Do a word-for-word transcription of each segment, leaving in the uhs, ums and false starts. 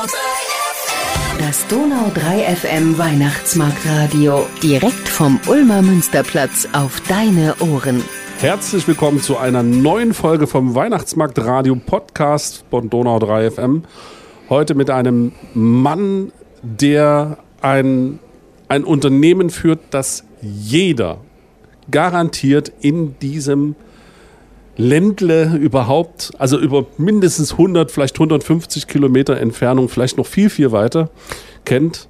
Das Donau drei F M Weihnachtsmarktradio. Direkt vom Ulmer Münsterplatz auf deine Ohren. Herzlich willkommen zu einer neuen Folge vom Weihnachtsmarktradio Podcast von Donau drei F M. Heute mit einem Mann, der ein, ein Unternehmen führt, das jeder garantiert in diesem Ländle überhaupt, also über mindestens hundert, vielleicht hundertfünfzig Kilometer Entfernung, vielleicht noch viel, viel weiter, kennt.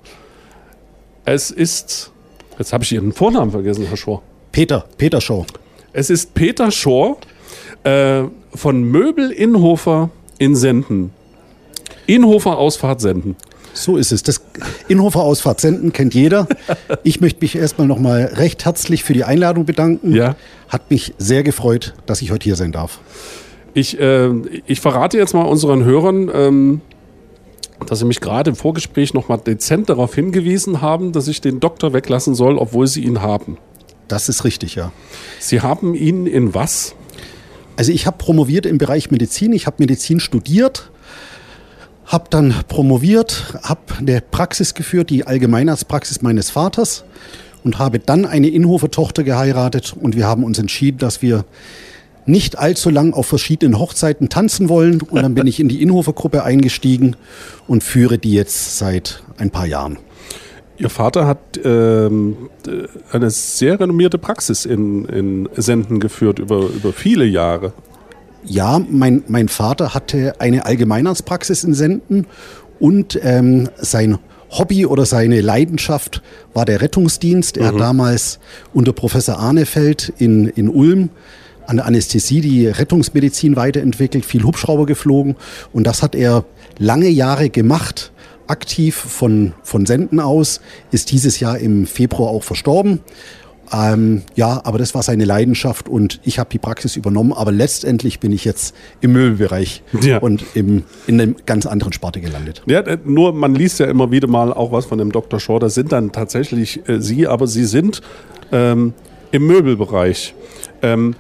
Es ist, jetzt habe ich Ihren Vornamen vergessen, Herr Schor. Peter, Peter Schor. Es ist Peter Schor äh, von Möbel Inhofer in Senden. Inhofer Ausfahrt Senden. So ist es. Das Inhofer Ausfahrt Senden kennt jeder. Ich möchte mich erstmal nochmal recht herzlich für die Einladung bedanken. Ja. Hat mich sehr gefreut, dass ich heute hier sein darf. Ich, äh, ich verrate jetzt mal unseren Hörern, ähm, dass sie mich gerade im Vorgespräch nochmal dezent darauf hingewiesen haben, dass ich den Doktor weglassen soll, obwohl sie ihn haben. Das ist richtig, ja. Sie haben ihn in was? Also ich habe promoviert im Bereich Medizin. Ich habe Medizin studiert. Habe dann promoviert, habe eine Praxis geführt, die Allgemeinarztpraxis meines Vaters, und habe dann eine Inhofer-Tochter geheiratet, und wir haben uns entschieden, dass wir nicht allzu lang auf verschiedenen Hochzeiten tanzen wollen, und dann bin ich in die Inhofer-Gruppe eingestiegen und führe die jetzt seit ein paar Jahren. Ihr Vater hat ähm, eine sehr renommierte Praxis in, in Senden geführt über, über viele Jahre. Ja, mein, mein Vater hatte eine Allgemeinarztpraxis in Senden, und ähm, sein Hobby oder seine Leidenschaft war der Rettungsdienst. Er mhm. hat damals unter Professor Arnefeld in, in Ulm an der Anästhesie die Rettungsmedizin weiterentwickelt, viel Hubschrauber geflogen, und das hat er lange Jahre gemacht, aktiv von, von Senden aus, ist dieses Jahr im Februar auch verstorben. Ähm, ja, aber das war seine Leidenschaft, und ich habe die Praxis übernommen, aber letztendlich bin ich jetzt im Möbelbereich ja. und im, in einem ganz anderen Sparte gelandet. Ja, nur man liest ja immer wieder mal auch was von dem Doktor Schor, das sind dann tatsächlich äh, Sie, aber Sie sind ähm, im Möbelbereich. Ähm,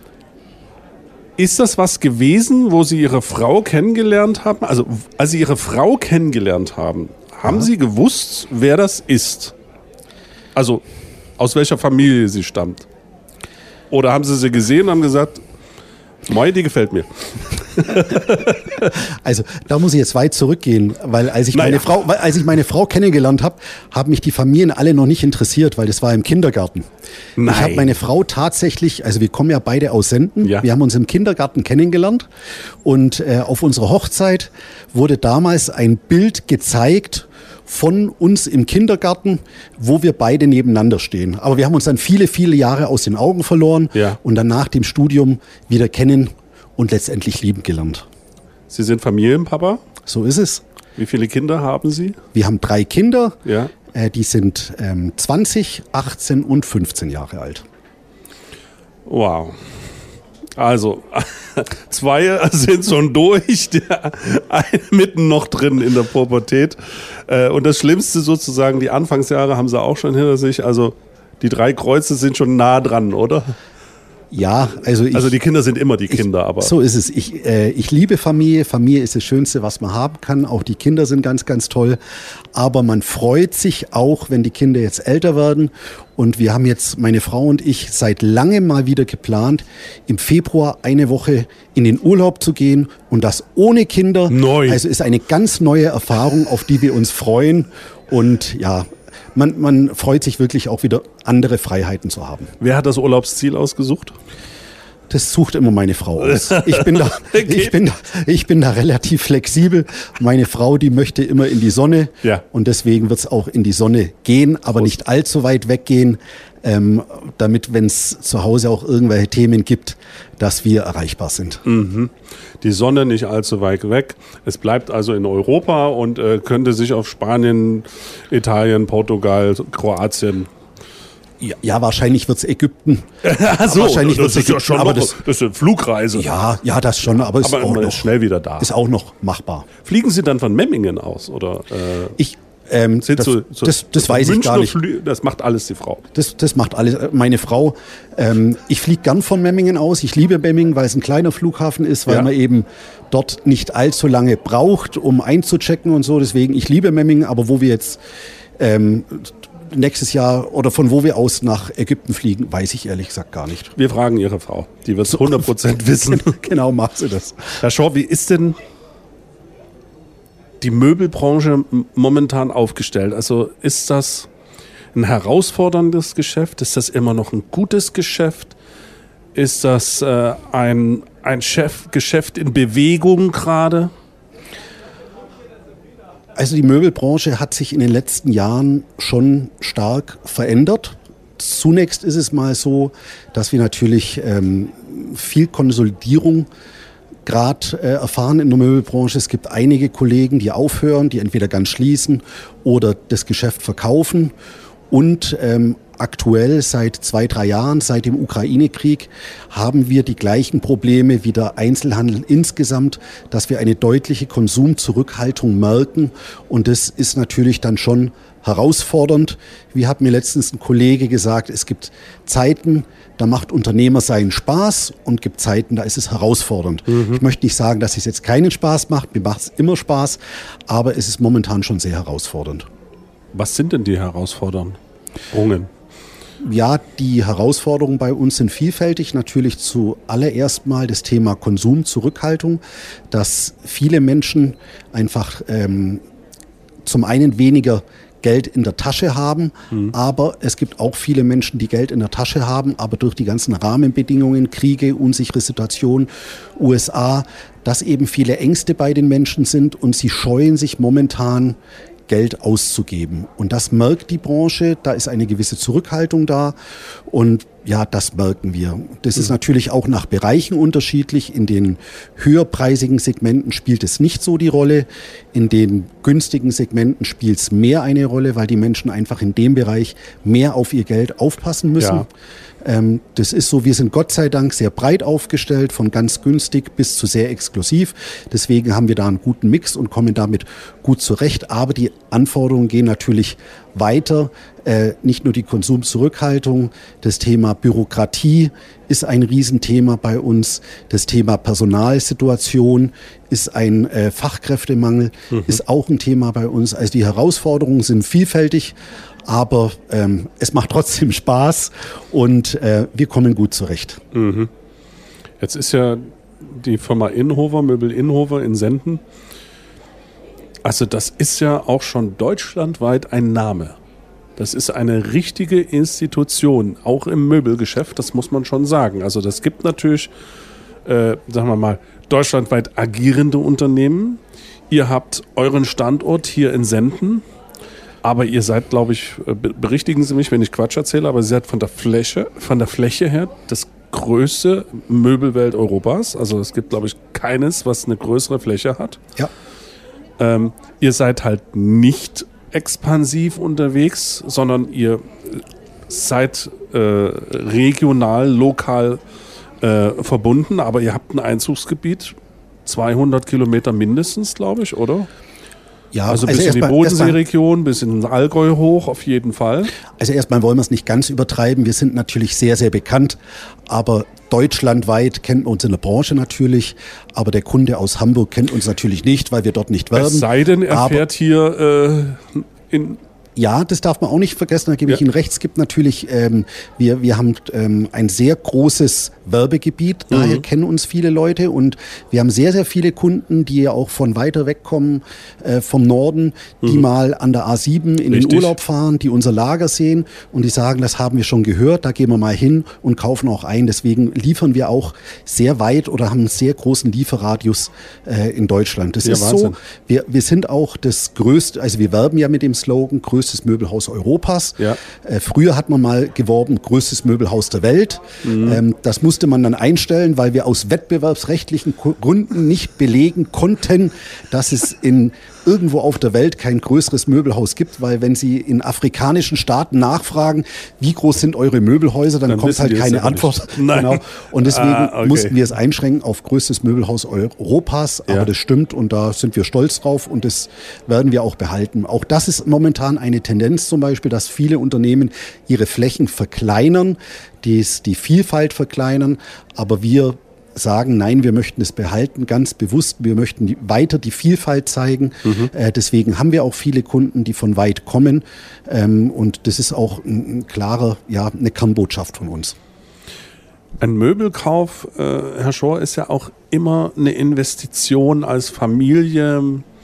ist das was gewesen, wo Sie Ihre Frau kennengelernt haben? Also als Sie Ihre Frau kennengelernt haben, haben ja. Sie gewusst, wer das ist? Also aus welcher Familie sie stammt? Oder haben Sie sie gesehen und haben gesagt, Moi, die gefällt mir? Also da muss ich jetzt weit zurückgehen, weil als ich, naja. meine, Frau, weil, als ich meine Frau kennengelernt habe, haben mich die Familien alle noch nicht interessiert, weil das war im Kindergarten. Nein. Ich habe meine Frau tatsächlich, also wir kommen ja beide aus Senden, ja. wir haben uns im Kindergarten kennengelernt, und äh, auf unserer Hochzeit wurde damals ein Bild gezeigt von uns im Kindergarten, wo wir beide nebeneinander stehen. Aber wir haben uns dann viele, viele Jahre aus den Augen verloren ja. und dann nach dem Studium wieder kennen und letztendlich lieben gelernt. Sie sind Familienpapa? So ist es. Wie viele Kinder haben Sie? Wir haben drei Kinder. Ja. Äh, die sind ähm, zwanzig, achtzehn und fünfzehn Jahre alt. Wow. Also, zwei sind schon durch, der eine mitten noch drin in der Pubertät. Und das Schlimmste sozusagen, die Anfangsjahre haben sie auch schon hinter sich. Also die drei Kreuze sind schon nah dran, oder? Ja, also ich, also die Kinder sind immer die Kinder, ich, aber so ist es. Ich, äh, ich liebe Familie. Familie ist das Schönste, was man haben kann. Auch die Kinder sind ganz, ganz toll. Aber man freut sich auch, wenn die Kinder jetzt älter werden. Und wir haben jetzt, meine Frau und ich, seit langem mal wieder geplant, im Februar eine Woche in den Urlaub zu gehen, und das ohne Kinder. Neu. Also ist eine ganz neue Erfahrung, auf die wir uns freuen. Und ja, Man, man freut sich wirklich auch wieder, andere Freiheiten zu haben. Wer hat das Urlaubsziel ausgesucht? Das sucht immer meine Frau aus. Ich bin da, okay. ich bin da, ich bin da relativ flexibel. Meine Frau, die möchte immer in die Sonne. Ja. Und deswegen wird es auch in die Sonne gehen, aber Prost. Nicht allzu weit weggehen, ähm, damit, wenn es zu Hause auch irgendwelche Themen gibt, dass wir erreichbar sind. Mhm. Die Sonne nicht allzu weit weg. Es bleibt also in Europa und äh, könnte sich auf Spanien, Italien, Portugal, Kroatien. Ja, ja, wahrscheinlich wird's Ägypten. Ach so, wahrscheinlich das wird's ist Ägypten, ja schon aber noch, das, das ist eine Flugreise. Ja, ja, das schon, aber ist aber auch man noch ist schnell wieder da. Ist auch noch machbar. Fliegen Sie dann von Memmingen aus, oder? Äh? Ich Ähm, Sind das, so, so, das, das so weiß ich gar nicht. Flü- das macht alles die Frau. Das, das macht alles meine Frau. Ähm, ich fliege gern von Memmingen aus. Ich liebe Memmingen, weil es ein kleiner Flughafen ist, weil Ja. man eben dort nicht allzu lange braucht, um einzuchecken und so. Deswegen, ich liebe Memmingen, aber wo wir jetzt ähm, nächstes Jahr oder von wo wir aus nach Ägypten fliegen, weiß ich ehrlich gesagt gar nicht. Wir fragen Ihre Frau. Die wird es hundert Prozent wissen. Genau, macht sie das. Herr Schor, wie ist denn die Möbelbranche m- momentan aufgestellt? Also ist das ein herausforderndes Geschäft? Ist das immer noch ein gutes Geschäft? Ist das äh, ein, ein Chef, Geschäft in Bewegung gerade? Also die Möbelbranche hat sich in den letzten Jahren schon stark verändert. Zunächst ist es mal so, dass wir natürlich ähm, viel Konsolidierung gerade äh, erfahren in der Möbelbranche. Es gibt einige Kollegen, die aufhören, die entweder ganz schließen oder das Geschäft verkaufen. Und ähm, aktuell seit zwei, drei Jahren, seit dem Ukraine-Krieg, haben wir die gleichen Probleme wie der Einzelhandel insgesamt, dass wir eine deutliche Konsumzurückhaltung merken. Und das ist natürlich dann schon herausfordernd. Wie hat mir letztens ein Kollege gesagt, es gibt Zeiten, da macht Unternehmersein Spaß und gibt Zeiten, da ist es herausfordernd. Mhm. Ich möchte nicht sagen, dass es jetzt keinen Spaß macht, mir macht es immer Spaß, aber es ist momentan schon sehr herausfordernd. Was sind denn die Herausforderungen? Ja, die Herausforderungen bei uns sind vielfältig. Natürlich zuallererst mal das Thema Konsumzurückhaltung, dass viele Menschen einfach ähm, zum einen weniger Geld in der Tasche haben, mhm. aber es gibt auch viele Menschen, die Geld in der Tasche haben, aber durch die ganzen Rahmenbedingungen, Kriege, unsichere Situation, U S A, dass eben viele Ängste bei den Menschen sind und sie scheuen sich momentan Geld auszugeben. Und das merkt die Branche, da ist eine gewisse Zurückhaltung da und ja, das merken wir. Das ist natürlich auch nach Bereichen unterschiedlich. In den höherpreisigen Segmenten spielt es nicht so die Rolle. In den günstigen Segmenten spielt es mehr eine Rolle, weil die Menschen einfach in dem Bereich mehr auf ihr Geld aufpassen müssen. Ja. Ähm, das ist so, wir sind Gott sei Dank sehr breit aufgestellt, von ganz günstig bis zu sehr exklusiv. Deswegen haben wir da einen guten Mix und kommen damit gut zurecht. Aber die Anforderungen gehen natürlich weiter. Äh, nicht nur die Konsumzurückhaltung, das Thema Bürokratie ist ein Riesenthema bei uns. Das Thema Personalsituation ist ein äh, Fachkräftemangel, mhm. ist auch ein Thema bei uns. Also die Herausforderungen sind vielfältig, aber ähm, es macht trotzdem Spaß und äh, wir kommen gut zurecht. Mhm. Jetzt ist ja die Firma Inhofer, Möbel Inhofer in Senden. Also das ist ja auch schon deutschlandweit ein Name. Das ist eine richtige Institution, auch im Möbelgeschäft, das muss man schon sagen. Also das gibt natürlich, äh, sagen wir mal, deutschlandweit agierende Unternehmen. Ihr habt euren Standort hier in Senden, aber ihr seid, glaube ich, berichtigen Sie mich, wenn ich Quatsch erzähle, aber ihr seid von der Fläche, von der Fläche her das größte Möbelwelt Europas. Also es gibt, glaube ich, keines, was eine größere Fläche hat. Ja. Ähm, ihr seid halt nicht expansiv unterwegs, sondern ihr seid äh, regional, lokal äh, verbunden, aber ihr habt ein Einzugsgebiet, zweihundert Kilometer mindestens, glaube ich, oder? Ja, also bis also in die erstmal- Bodenseeregion, bis in den Allgäu hoch, auf jeden Fall. Also erstmal wollen wir es nicht ganz übertreiben. Wir sind natürlich sehr, sehr bekannt, aber deutschlandweit kennt man uns in der Branche natürlich, aber der Kunde aus Hamburg kennt uns natürlich nicht, weil wir dort nicht werben. Es sei denn, er aber fährt hier äh, in... Ja, das darf man auch nicht vergessen, da gebe ich Ja. Ihnen recht. Es gibt natürlich, ähm, wir, wir haben ähm, ein sehr großes Werbegebiet, daher Mhm. kennen uns viele Leute und wir haben sehr, sehr viele Kunden, die ja auch von weiter weg kommen, äh, vom Norden, die Mhm. mal an der A sieben in Richtig. den Urlaub fahren, die unser Lager sehen und die sagen, das haben wir schon gehört, da gehen wir mal hin und kaufen auch ein. Deswegen liefern wir auch sehr weit oder haben einen sehr großen Lieferradius äh, in Deutschland. Das Ja, ist Wahnsinn. so, wir, wir sind auch das größte, also wir werben ja mit dem Slogan, größte größtes Möbelhaus Europas. Ja. Äh, früher hat man mal geworben, größtes Möbelhaus der Welt. Mhm. Ähm, das musste man dann einstellen, weil wir aus wettbewerbsrechtlichen Gründen nicht belegen konnten, dass es in irgendwo auf der Welt kein größeres Möbelhaus gibt, weil wenn Sie in afrikanischen Staaten nachfragen, wie groß sind eure Möbelhäuser, dann, dann kommt halt keine Antwort. Nein. Genau. Und deswegen ah, okay. mussten wir es einschränken auf größtes Möbelhaus Europas. Aber ja. das stimmt und da sind wir stolz drauf und das werden wir auch behalten. Auch das ist momentan eine Tendenz zum Beispiel, dass viele Unternehmen ihre Flächen verkleinern, die, die Vielfalt verkleinern, aber wir sagen, nein, wir möchten es behalten, ganz bewusst. Wir möchten die, weiter die Vielfalt zeigen. Mhm. Äh, deswegen haben wir auch viele Kunden, die von weit kommen. Ähm, und das ist auch ein, ein klarer, ja, eine Kernbotschaft von uns. Ein Möbelkauf, äh, Herr Schor, ist ja auch immer eine Investition als Familie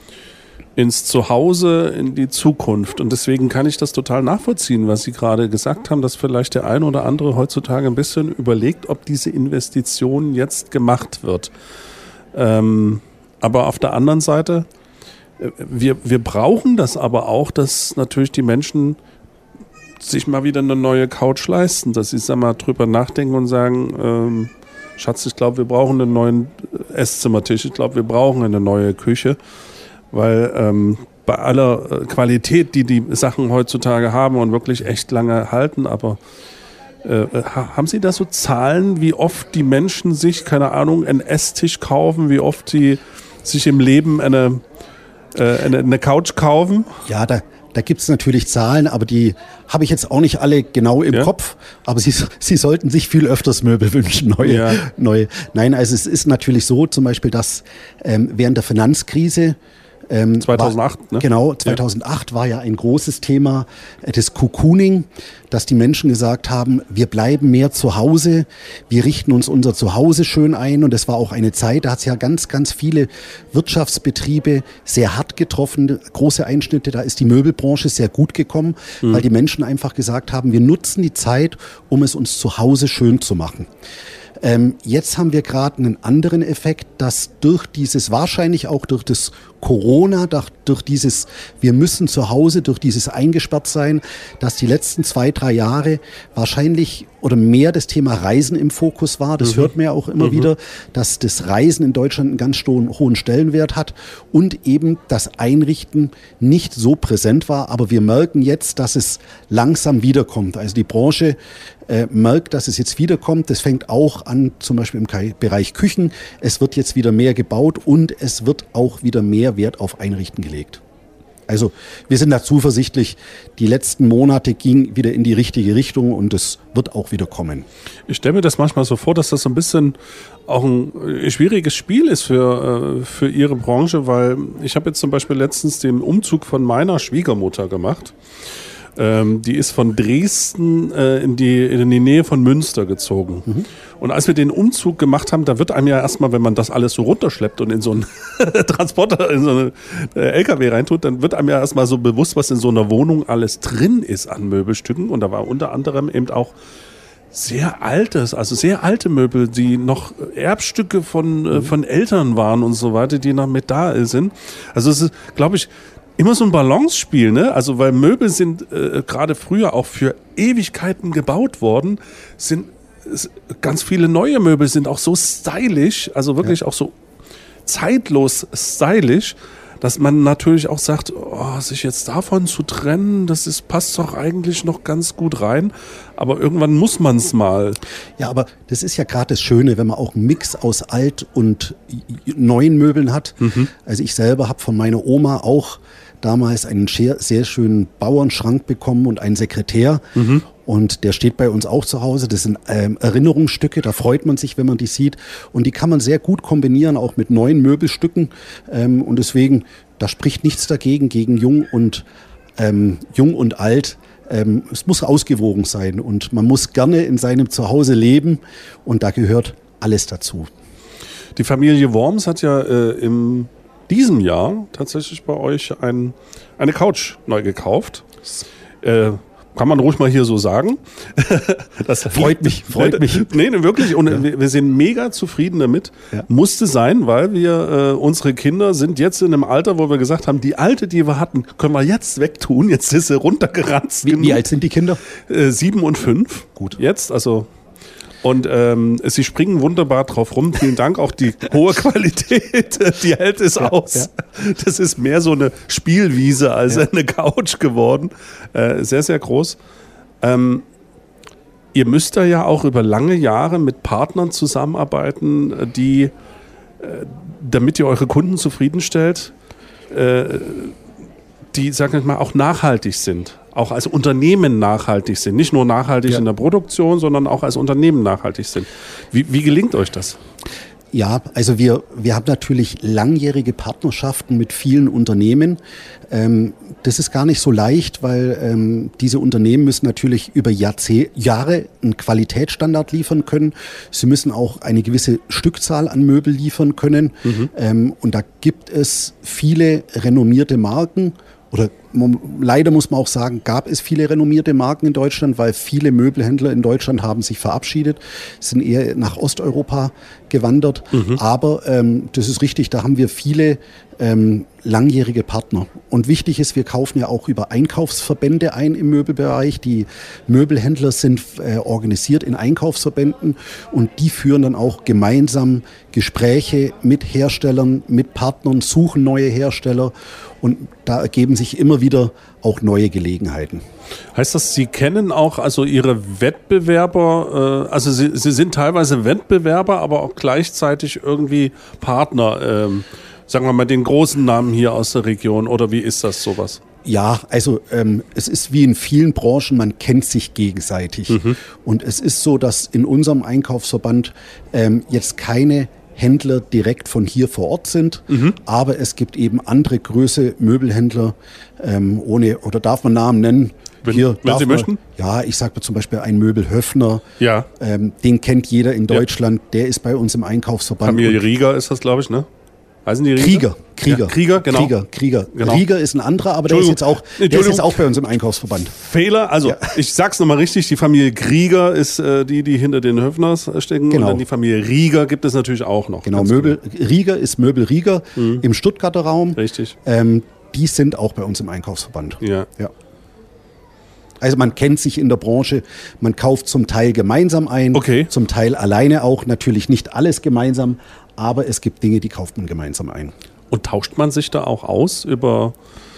ins Zuhause, in die Zukunft. Und deswegen kann ich das total nachvollziehen, was Sie gerade gesagt haben, dass vielleicht der ein oder andere heutzutage ein bisschen überlegt, ob diese Investition jetzt gemacht wird. Ähm, aber auf der anderen Seite, wir, wir brauchen das aber auch, dass natürlich die Menschen sich mal wieder eine neue Couch leisten, dass sie sag mal drüber nachdenken und sagen, ähm, Schatz, ich glaube, wir brauchen einen neuen Esszimmertisch, ich glaube, wir brauchen eine neue Küche. Weil ähm, bei aller Qualität, die die Sachen heutzutage haben und wirklich echt lange halten, aber äh, haben Sie da so Zahlen, wie oft die Menschen sich, keine Ahnung, einen Esstisch kaufen, wie oft sie sich im Leben eine, äh, eine, eine Couch kaufen? Ja, da, da gibt es natürlich Zahlen, aber die habe ich jetzt auch nicht alle genau im ja. Kopf. Aber Sie, Sie sollten sich viel öfters Möbel wünschen, neue, ja. neue. Nein, also es ist natürlich so zum Beispiel, dass ähm, während der Finanzkrise Ähm, zweitausendacht, war, ne? Genau, zweitausendacht ja. war ja ein großes Thema äh, das Cocooning, dass die Menschen gesagt haben, wir bleiben mehr zu Hause, wir richten uns unser Zuhause schön ein. Und das war auch eine Zeit, da hat es ja ganz, ganz viele Wirtschaftsbetriebe sehr hart getroffen, große Einschnitte, da ist die Möbelbranche sehr gut gekommen, mhm. weil die Menschen einfach gesagt haben, wir nutzen die Zeit, um es uns zu Hause schön zu machen. Ähm, jetzt haben wir gerade einen anderen Effekt, dass durch dieses, wahrscheinlich auch durch das Corona, durch dieses, wir müssen zu Hause, durch dieses Eingesperrtsein, dass die letzten zwei, drei Jahre wahrscheinlich oder mehr das Thema Reisen im Fokus war. Das mhm. hört man ja auch immer mhm. wieder, dass das Reisen in Deutschland einen ganz hohen Stellenwert hat und eben das Einrichten nicht so präsent war. Aber wir merken jetzt, dass es langsam wiederkommt. Also die Branche äh, merkt, dass es jetzt wiederkommt. Das fängt auch an, zum Beispiel im Bereich Küchen. Es wird jetzt wieder mehr gebaut und es wird auch wieder mehr Wert auf Einrichten gelegt. Also wir sind da zuversichtlich, die letzten Monate gingen wieder in die richtige Richtung und es wird auch wieder kommen. Ich stelle mir das manchmal so vor, dass das so ein bisschen auch ein schwieriges Spiel ist für, für Ihre Branche, weil ich habe jetzt zum Beispiel letztens den Umzug von meiner Schwiegermutter gemacht. Ähm, die ist von Dresden äh, in, die, in die Nähe von Münster gezogen. Mhm. Und als wir den Umzug gemacht haben, da wird einem ja erstmal, wenn man das alles so runterschleppt und in so einen Transporter, in so einen äh, L K W reintut, dann wird einem ja erstmal so bewusst, was in so einer Wohnung alles drin ist an Möbelstücken. Und da war unter anderem eben auch sehr altes, also sehr alte Möbel, die noch Erbstücke von, äh, von Eltern waren und so weiter, die noch mit da sind. Also es ist, glaube ich, immer so ein Balancespiel, ne? Also weil Möbel sind äh, gerade früher auch für Ewigkeiten gebaut worden, sind ganz viele neue Möbel sind auch so stylisch, also wirklich ja. auch so zeitlos stylisch, dass man natürlich auch sagt, oh, sich jetzt davon zu trennen, das ist, passt doch eigentlich noch ganz gut rein, aber irgendwann muss man es mal. Ja, aber das ist ja gerade das Schöne, wenn man auch einen Mix aus alt und neuen Möbeln hat. Mhm. Also ich selber habe von meiner Oma auch damals einen sehr, sehr schönen Bauernschrank bekommen und einen Sekretär. Mhm. Und der steht bei uns auch zu Hause. Das sind ähm, Erinnerungsstücke, da freut man sich, wenn man die sieht. Und die kann man sehr gut kombinieren, auch mit neuen Möbelstücken. Ähm, und deswegen, da spricht nichts dagegen, gegen Jung und, ähm, Jung und Alt. Ähm, es muss ausgewogen sein und man muss gerne in seinem Zuhause leben. Und da gehört alles dazu. Die Familie Worms hat ja äh, im diesem Jahr tatsächlich bei euch ein, eine Couch neu gekauft. Äh, Kann man ruhig mal hier so sagen. Das freut mich, freut mich. Nee, nee, wirklich. Und ja. wir, wir sind mega zufrieden damit. Ja. Musste sein, weil wir, äh, unsere Kinder sind jetzt in einem Alter, wo wir gesagt haben, die alte, die wir hatten, können wir jetzt wegtun. Jetzt ist sie runtergeranzt. Wie, wie alt sind die Kinder? Äh, sieben und fünf. Gut. Jetzt, also... Und ähm, sie springen wunderbar drauf rum. Vielen Dank, auch die hohe Qualität, die hält es ja, aus. Ja. Das ist mehr so eine Spielwiese als ja. eine Couch geworden. Äh, sehr, sehr groß. Ähm, ihr müsst da ja auch über lange Jahre mit Partnern zusammenarbeiten, die, äh, damit ihr eure Kunden zufriedenstellt, äh, die, sagen wir mal, auch nachhaltig sind. Auch als Unternehmen nachhaltig sind. Nicht nur nachhaltig ja. in der Produktion, sondern auch als Unternehmen nachhaltig sind. Wie, wie gelingt euch das? Ja, also wir, wir haben natürlich langjährige Partnerschaften mit vielen Unternehmen. Ähm, das ist gar nicht so leicht, weil ähm, diese Unternehmen müssen natürlich über Jahrzeh- Jahre einen Qualitätsstandard liefern können. Sie müssen auch eine gewisse Stückzahl an Möbel liefern können. Mhm. Ähm, und da gibt es viele renommierte Marken. Oder leider muss man auch sagen, gab es viele renommierte Marken in Deutschland, weil viele Möbelhändler in Deutschland haben sich verabschiedet, sind eher nach Osteuropa gewandert. Mhm. Aber ähm, das ist richtig, da haben wir viele ähm, langjährige Partner. Und wichtig ist, wir kaufen ja auch über Einkaufsverbände ein im Möbelbereich. Die Möbelhändler sind äh, organisiert in Einkaufsverbänden und die führen dann auch gemeinsam Gespräche mit Herstellern, mit Partnern, suchen neue Hersteller. Und da ergeben sich immer wieder auch neue Gelegenheiten. Heißt das, Sie kennen auch also Ihre Wettbewerber, äh, also Sie, Sie sind teilweise Wettbewerber, aber auch gleichzeitig irgendwie Partner, ähm, sagen wir mal den großen Namen hier aus der Region, oder wie ist das sowas? Ja, also ähm, es ist wie in vielen Branchen, man kennt sich gegenseitig. Mhm. Und es ist so, dass in unserem Einkaufsverband ähm, jetzt keine Händler direkt von hier vor Ort sind, mhm. aber es gibt eben andere Größe Möbelhändler, ähm, ohne, oder darf man Namen nennen? Wenn, hier wenn Sie man, möchten? Ja, ich sage zum Beispiel ein Möbelhöfner, ja. ähm, den kennt jeder in Deutschland, ja. der ist bei uns im Einkaufsverband. Familie Rieger ist das, glaube ich, ne? Heißen die Rieger? Krieger, Krieger. Ja, Krieger, genau. Krieger, Krieger. Genau. Rieger ist ein anderer, aber der ist jetzt auch, der ist jetzt auch bei uns im Einkaufsverband. Fehler, also ja. ich sag's nochmal richtig, die Familie Krieger ist äh, die, die hinter den Höfners stecken. Genau. Und dann die Familie Rieger gibt es natürlich auch noch. Genau, Möbel, genau. Rieger ist Möbel Rieger mhm. im Stuttgarter Raum. Richtig. Ähm, die sind auch bei uns im Einkaufsverband. Ja. ja. Also man kennt sich in der Branche, man kauft zum Teil gemeinsam ein, okay. zum Teil alleine auch, natürlich nicht alles gemeinsam, aber es gibt Dinge, die kauft man gemeinsam ein. Und tauscht man sich da auch aus über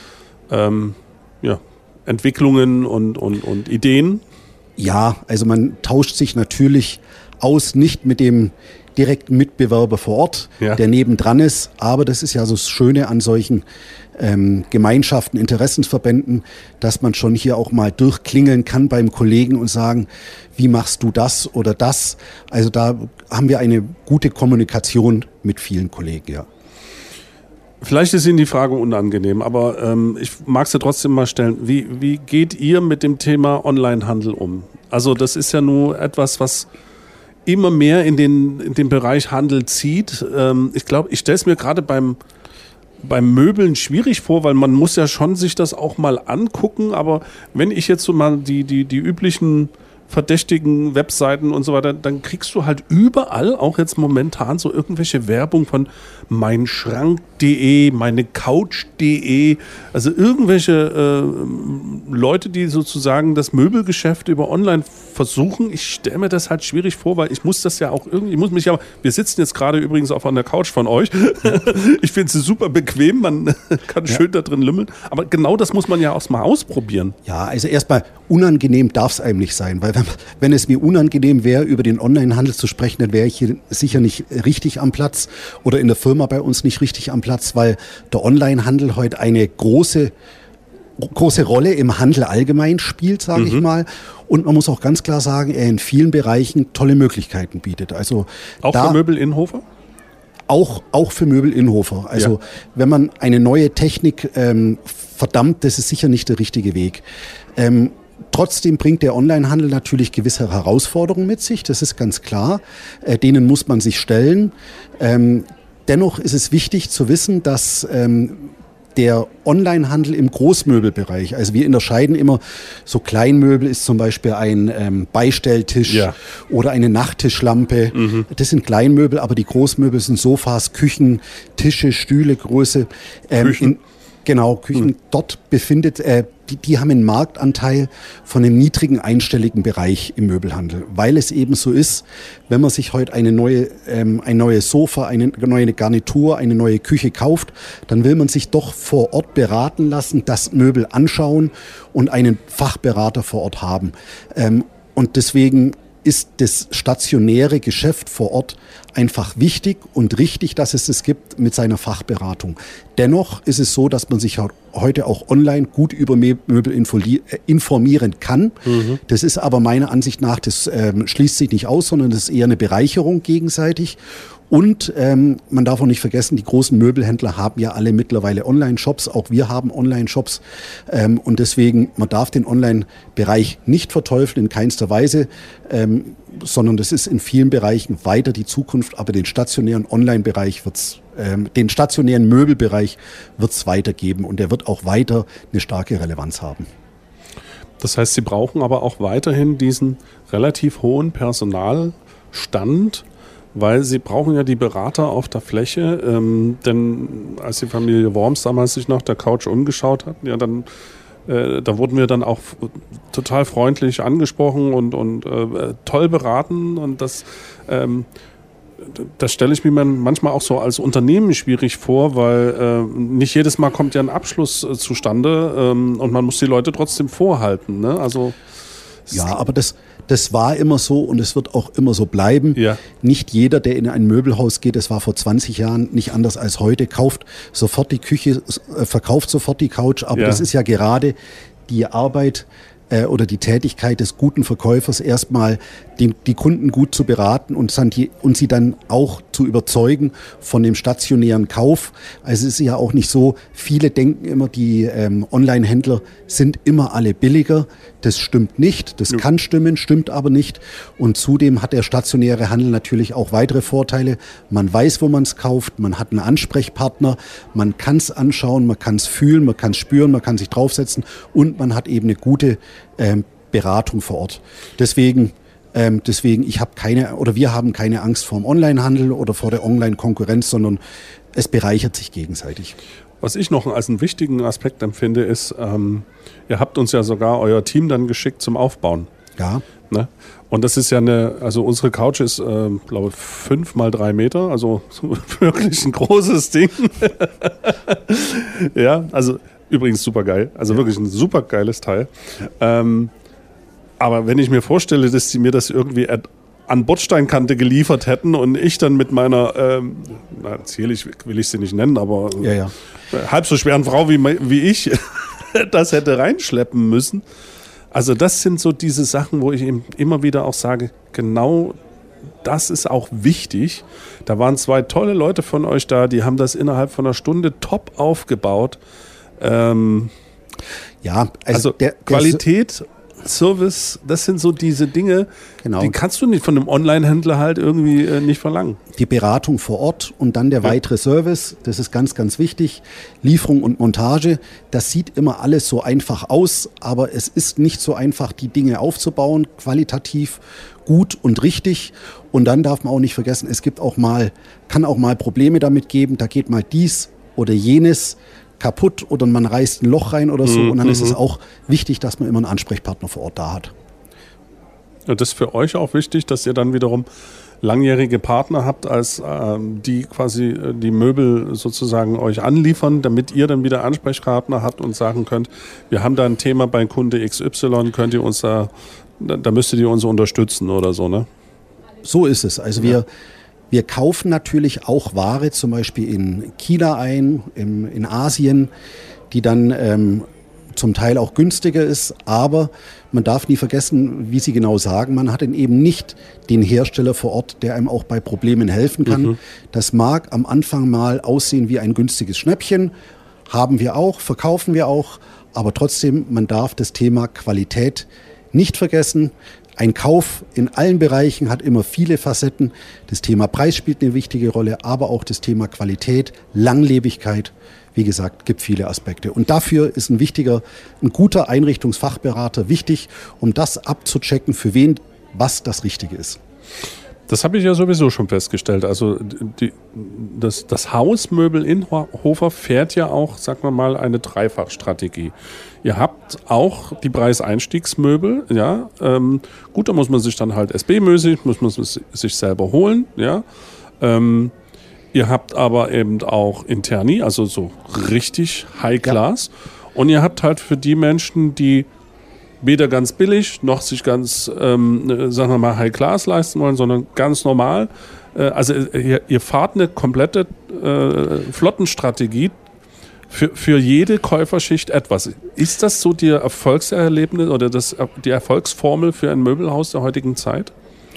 ähm, ja, Entwicklungen und, und, und Ideen? Ja, also man tauscht sich natürlich aus, nicht mit dem direkten Mitbewerber vor Ort, ja. der nebendran ist, aber das ist ja so das Schöne an solchen ähm, Gemeinschaften, Interessensverbänden, dass man schon hier auch mal durchklingeln kann beim Kollegen und sagen, wie machst du das oder das? Also da haben wir eine gute Kommunikation mit vielen Kollegen, ja. Vielleicht ist Ihnen die Frage unangenehm, aber ähm, ich mag sie trotzdem mal stellen. Wie, wie geht ihr mit dem Thema Onlinehandel um? Also das ist ja nur etwas, was immer mehr in den, in den Bereich Handel zieht. Ähm, ich glaube, ich stelle es mir gerade beim, beim Möbeln schwierig vor, weil man muss ja schon sich das auch mal angucken. Aber wenn ich jetzt so mal die, die, die üblichen verdächtigen Webseiten und so weiter, dann kriegst du halt überall auch jetzt momentan so irgendwelche Werbung von meinschrank punkt de, meinecouch punkt de, also irgendwelche äh, Leute, die sozusagen das Möbelgeschäft über online versuchen. Ich stelle mir das halt schwierig vor, weil ich muss das ja auch irgendwie, ich muss mich ja, wir sitzen jetzt gerade übrigens auch an der Couch von euch. Ich finde sie super bequem, man kann ja. schön da drin lümmeln, aber genau das muss man ja auch mal ausprobieren. Ja, also erstmal unangenehm darf es einem nicht sein, weil wenn, wenn es mir unangenehm wäre, über den Onlinehandel zu sprechen, dann wäre ich hier sicher nicht richtig am Platz oder in der Firma bei uns nicht richtig am Platz, weil der Onlinehandel heute eine große, große Rolle im Handel allgemein spielt, sage mhm. ich mal. Und man muss auch ganz klar sagen, er in vielen Bereichen tolle Möglichkeiten bietet. Also auch da, für Möbel-Innenhofer? Auch, auch für Möbel-Innenhofer. Also ja. wenn man eine neue Technik ähm, verdammt, das ist sicher nicht der richtige Weg. Ähm, Trotzdem bringt der Onlinehandel natürlich gewisse Herausforderungen mit sich, das ist ganz klar. Äh, denen muss man sich stellen. Ähm, dennoch ist es wichtig zu wissen, dass ähm, der Onlinehandel im Großmöbelbereich. Also wir unterscheiden immer, so Kleinmöbel ist zum Beispiel ein ähm, Beistelltisch ja. oder eine Nachttischlampe. Mhm. Das sind Kleinmöbel, aber die Großmöbel sind Sofas, Küchen, Tische, Stühle, Größe. Ähm, Küchen? In, genau, Küchen. Mhm. Dort befindet, äh, die, die haben einen Marktanteil von einem niedrigen einstelligen Bereich im Möbelhandel, weil es eben so ist, wenn man sich heute eine neue, ähm, ein neues Sofa, eine neue Garnitur, eine neue Küche kauft, dann will man sich doch vor Ort beraten lassen, das Möbel anschauen und einen Fachberater vor Ort haben. Ähm, und deswegen ist das stationäre Geschäft vor Ort einfach wichtig und richtig, dass es es gibt mit seiner Fachberatung. Dennoch ist es so, dass man sich heute auch online gut über Möbel informieren kann. Mhm. Das ist aber meiner Ansicht nach, das ähm, schließt sich nicht aus, sondern das ist eher eine Bereicherung gegenseitig. Und ähm, man darf auch nicht vergessen, die großen Möbelhändler haben ja alle mittlerweile Online-Shops. Auch wir haben Online-Shops. Ähm, und deswegen, man darf den Online-Bereich nicht verteufeln, in keinster Weise, ähm, sondern das ist in vielen Bereichen weiter die Zukunft. Aber den stationären Online-Bereich wird's, ähm, den stationären Möbelbereich wird es weitergeben. Und der wird auch weiter eine starke Relevanz haben. Das heißt, Sie brauchen aber auch weiterhin diesen relativ hohen Personalstand, weil Sie brauchen ja die Berater auf der Fläche, ähm, denn als die Familie Worms damals sich nach der Couch umgeschaut hat, ja, dann, äh, da wurden wir dann auch f- total freundlich angesprochen und, und äh, toll beraten und das, ähm, das stelle ich mir manchmal auch so als Unternehmen schwierig vor, weil äh, nicht jedes Mal kommt ja ein Abschluss äh, zustande ähm, und man muss die Leute trotzdem vorhalten, ne? Also ja, aber das, das war immer so und es wird auch immer so bleiben. Ja. Nicht jeder, der in ein Möbelhaus geht, das war vor zwanzig Jahren nicht anders als heute, kauft sofort die Küche, äh, verkauft sofort die Couch. Aber ja. das ist ja gerade die Arbeit äh, oder die Tätigkeit des guten Verkäufers, erstmal den, die Kunden gut zu beraten und, die, und sie dann auch zu überzeugen von dem stationären Kauf. Also es ist ja auch nicht so, viele denken immer, die ähm, Online-Händler sind immer alle billiger. Das stimmt nicht, das ja. kann stimmen, stimmt aber nicht. Und zudem hat der stationäre Handel natürlich auch weitere Vorteile. Man weiß, wo man es kauft, man hat einen Ansprechpartner, man kann es anschauen, man kann es fühlen, man kann es spüren, man kann sich draufsetzen und man hat eben eine gute ähm, Beratung vor Ort. Deswegen Ähm, deswegen, ich habe keine, oder wir haben keine Angst vor dem Onlinehandel oder vor der Online-Konkurrenz, sondern es bereichert sich gegenseitig. Was ich noch als einen wichtigen Aspekt empfinde, ist, ähm, ihr habt uns ja sogar euer Team dann geschickt zum Aufbauen. Ja. Ne? Und das ist ja eine, also unsere Couch ist, äh, glaube ich, fünf mal drei Meter, also wirklich ein großes Ding. Ja, also übrigens super geil, also ja. wirklich ein super geiles Teil. Ja. Ähm, Aber wenn ich mir vorstelle, dass sie mir das irgendwie an Bordsteinkante geliefert hätten und ich dann mit meiner, ähm, na, zierlich will ich sie nicht nennen, aber ja, ja. halb so schweren Frau wie, wie ich das hätte reinschleppen müssen. Also das sind so diese Sachen, wo ich eben immer wieder auch sage, genau das ist auch wichtig. Da waren zwei tolle Leute von euch da, die haben das innerhalb von einer Stunde top aufgebaut. Ähm, ja, also, also der, der Qualität... Service, das sind so diese Dinge, genau. die kannst du nicht von einem Online-Händler halt irgendwie äh, nicht verlangen. Die Beratung vor Ort und dann der ja. weitere Service, das ist ganz, ganz wichtig. Lieferung und Montage, das sieht immer alles so einfach aus, aber es ist nicht so einfach, die Dinge aufzubauen, qualitativ gut und richtig. Und dann darf man auch nicht vergessen, es gibt auch mal, kann auch mal Probleme damit geben, da geht mal dies oder jenes kaputt oder man reißt ein Loch rein oder so. Mhm. Und dann ist es auch wichtig, dass man immer einen Ansprechpartner vor Ort da hat. Ja, das ist für euch auch wichtig, dass ihr dann wiederum langjährige Partner habt, als ähm, die quasi die Möbel sozusagen euch anliefern, damit ihr dann wieder Ansprechpartner habt und sagen könnt, wir haben da ein Thema bei Kunde X Y, könnt ihr uns da, da müsstet ihr uns unterstützen oder so, ne? So ist es. Also ja. wir Wir kaufen natürlich auch Ware zum Beispiel in China ein, im, in Asien, die dann ähm, zum Teil auch günstiger ist. Aber man darf nie vergessen, wie Sie genau sagen, man hat dann eben nicht den Hersteller vor Ort, der einem auch bei Problemen helfen kann. Mhm. Das mag am Anfang mal aussehen wie ein günstiges Schnäppchen, haben wir auch, verkaufen wir auch. Aber trotzdem, man darf das Thema Qualität nicht vergessen. ein Kauf in allen Bereichen hat immer viele Facetten. Das Thema Preis spielt eine wichtige Rolle, aber auch das Thema Qualität, Langlebigkeit. Wie gesagt, gibt viele Aspekte. Und dafür ist ein wichtiger, ein guter Einrichtungsfachberater wichtig, um das abzuchecken, für wen was das Richtige ist. Das habe ich ja sowieso schon festgestellt. Also die, das, das Haus Möbel Inhofer fährt ja auch, sagen wir mal, eine Dreifachstrategie. Ihr habt auch die Preiseinstiegsmöbel, ja. Ähm, gut, da muss man sich dann halt S B-mäßig, muss man sich selber holen, ja. Ähm, ihr habt aber eben auch Interni, also so richtig High Class. Ja. Und ihr habt halt für die Menschen, die weder ganz billig noch sich ganz, ähm, sagen wir mal, High Class leisten wollen, sondern ganz normal. Äh, also ihr, ihr fahrt eine komplette äh, Flottenstrategie für, für jede Käuferschicht etwas. Ist das so die Erfolgserlebnis oder das, die Erfolgsformel für ein Möbelhaus der heutigen Zeit?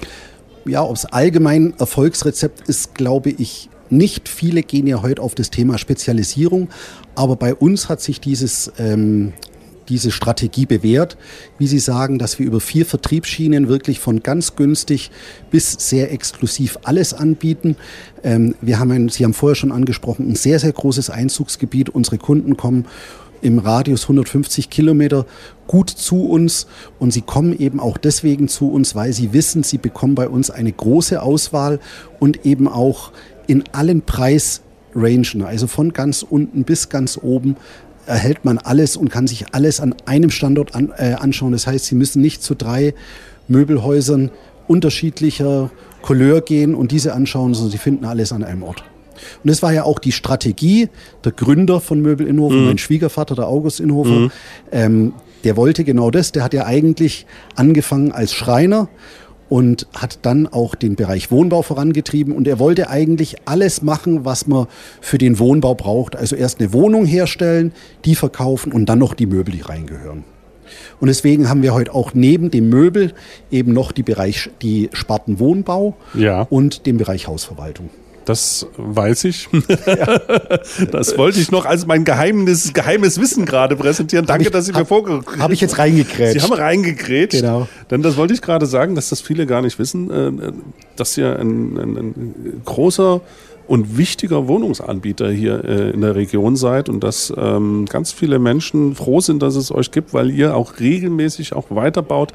Ja, ob es allgemein Erfolgsrezept ist, glaube ich nicht. Viele gehen ja heute auf das Thema Spezialisierung, aber bei uns hat sich dieses ähm, diese Strategie bewährt, wie Sie sagen, dass wir über vier Vertriebsschienen wirklich von ganz günstig bis sehr exklusiv alles anbieten. Ähm, wir haben, ein, Sie haben vorher schon angesprochen, ein sehr, sehr großes Einzugsgebiet. Unsere Kunden kommen im Radius hundertfünfzig Kilometer gut zu uns und sie kommen eben auch deswegen zu uns, weil sie wissen, sie bekommen bei uns eine große Auswahl und eben auch in allen Preisrangen, also von ganz unten bis ganz oben, erhält man alles und kann sich alles an einem Standort an, äh, anschauen. Das heißt, Sie müssen nicht zu drei Möbelhäusern unterschiedlicher Couleur gehen und diese anschauen, sondern Sie finden alles an einem Ort. Und das war ja auch die Strategie der Gründer von Möbel Inhofer, mhm. mein Schwiegervater, der August Inhofer. Mhm. Ähm, der wollte genau das. Der hat ja eigentlich angefangen als Schreiner und hat dann auch den Bereich Wohnbau vorangetrieben. Und er wollte eigentlich alles machen, was man für den Wohnbau braucht. Also erst eine Wohnung herstellen, die verkaufen und dann noch die Möbel, die reingehören. Und deswegen haben wir heute auch neben dem Möbel eben noch die Bereich, die Sparten Wohnbau ja. und den Bereich Hausverwaltung. Das weiß ich. Ja. Das wollte ich noch als mein geheimes, geheimes Wissen gerade präsentieren. Danke, ich, dass Sie hab, mir vorgekommen haben. Habe ich jetzt reingekrätscht. Sie haben reingekrätscht. Genau. Denn das wollte ich gerade sagen, dass das viele gar nicht wissen, dass ihr ein, ein, ein großer und wichtiger Wohnungsanbieter hier in der Region seid und dass ähm, ganz viele Menschen froh sind, dass es euch gibt, weil ihr auch regelmäßig auch weiterbaut.